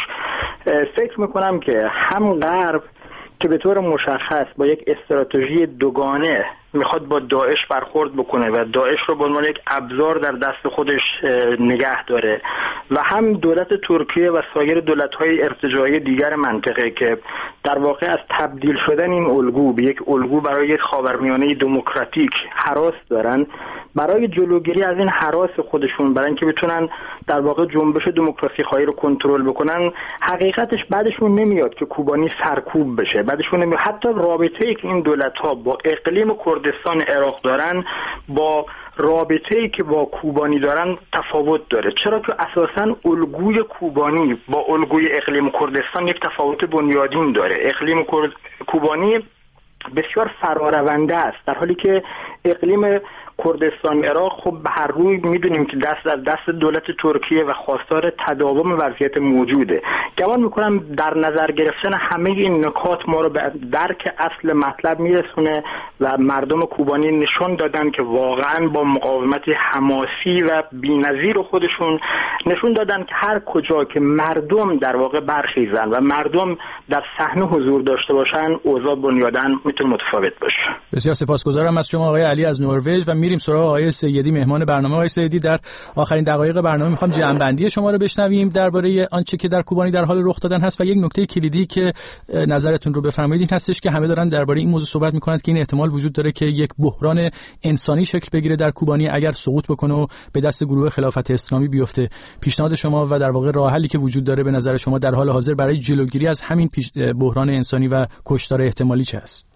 S14: فکر میکنم که هم غرب که به طور مشخص با یک استراتژی دوگانه میخواد با داعش برخورد بکنه و داعش رو به عنوان یک ابزار در دست خودش نگه داره، و هم دولت ترکیه و سایر دولت‌های ارتجاعی دیگر منطقه که در واقع از تبدیل شدن این الگو به یک الگو برای یک خاورمیانه دموکراتیک هراس دارن، برای جلوگیری از این هراس خودشون، برای اینکه بتونن در واقع جنبش دموکراسی خواهی رو کنترل بکنن، حقیقتش بعدشون نمیاد که کوبانی سرکوب بشه، بعدشون نمیاد. حتی رابطه‌ای که این دولت‌ها با اقلیم کردستان عراق دارن با رابطه‌ای که با کوبانی دارن تفاوت داره. چرا که اساساً الگوی کوبانی با الگوی اقلیم کردستان یک تفاوت بنیادین داره. اقلیم کرد... کوبانی بسیار فرارونده است، در حالی که اقلیم کردستان عراق خب به هر روی میدونیم که دست از دست دولت ترکیه و خواستار تداوم وضعیت موجوده.
S19: گمان میکنم در نظر گرفتن همه این نکات ما رو به درک اصل مطلب میرسونه و مردم کوبانی نشون دادن که واقعا با مقاومت حماسی و بی‌نظیر خودشون نشون دادن که هر کجا که مردم در واقع برخیزن و مردم در صحنه حضور داشته باشن اوضاع بنیاداً میتونه متفاوت باشه.
S5: بسیار سپاسگزارم از شما آقای علی از نروژ و میریم سراغ آقای سیدی مهمان برنامه. آقای سیدی، در آخرین دقایق برنامه میخوام جمع‌بندی شما رو بشنویم درباره آنچه که در کوبانی در حال رخ دادن هست و یک نکته کلیدی که نظرتون رو بفرمایید این هستش که همه دارن درباره این موضوع صحبت میکنند که این احتمال وجود داره که یک بحران انسانی شکل بگیره در کوبانی اگر سقوط بکنه و به دست گروه خلافت اسلامی بیفته. پیشنهاد شما و در واقع راه حلی که وجود داره به نظر شما در حال حاضر برای جلوگیری از همین بحران انسانی و کشتار احتمالی چه است؟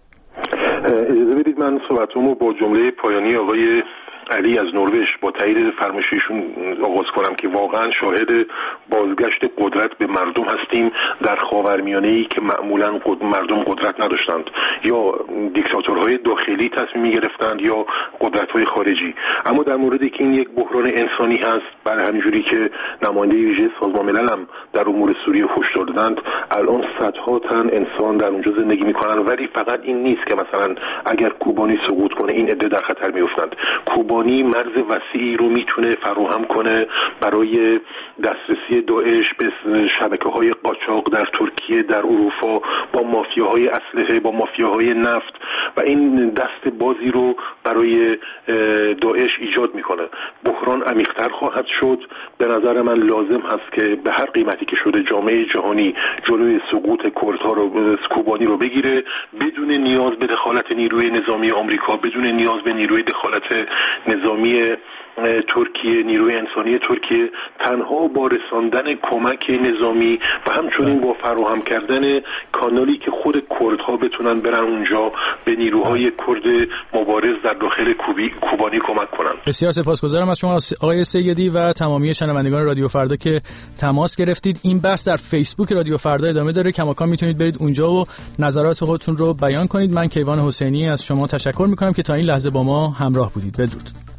S6: اجازه بدید من صحبتمو با جمله پایانی آقای علی از نروژ با تایید فرمایششون آغاز کنم که واقعا شاهد بازگشت قدرت به مردم هستیم در خاورمیانه‌ای که معمولا مردم قدرت نداشتند، یا دیکتاتورهای داخلی تصمیم می‌گرفتند یا قدرت‌های خارجی. اما در موردی که این یک بحران انسانی هست، برای همینجوری که نماینده ویژه سازمان ملل هم در امور سوریه هشدار دادند، الان صدها تن انسان در اونجا زندگی می‌کنند، ولی فقط این نیست که مثلا اگر کوبانی سقوط کنه این عده در خطر می‌افتند. کوبانی مرز وسیعی رو میتونه فراهم کنه برای دسترسی داعش به شبکه‌های قاچاق در ترکیه، در اروپا، با مافیاهای اسلحه، با مافیاهای نفت، و این دست بازی رو برای داعش ایجاد میکنه. بحران عمیق‌تر خواهد شد. به نظر من لازم هست که به هر قیمتی که شده جامعه جهانی جلوی سقوط کردها رو، کوبانی رو بگیره، بدون نیاز به دخالت نیروی نظامی آمریکا، بدون نیاز به نیروی دخالت نظامی ترکیه، نیروی انسانی ترکیه، تنها با رساندن کمک نظامی و همچنین با فراهم کردن کانالی که خود کردها بتونن برن اونجا به نیروهای کرد مبارز در داخل کوبی کوبانی کمک کنن.
S5: بسیار سپاسگزارم از شما آقای سیدی و تمامی شنوندگان رادیو فردا که تماس گرفتید. این بحث در فیسبوک رادیو فردا ادامه داره، کماکان میتونید برید اونجا و نظرات خودتون رو بیان کنید. من کیوان حسینی از شما تشکر میکنم که تا این لحظه با ما همراه بودید. بدرود.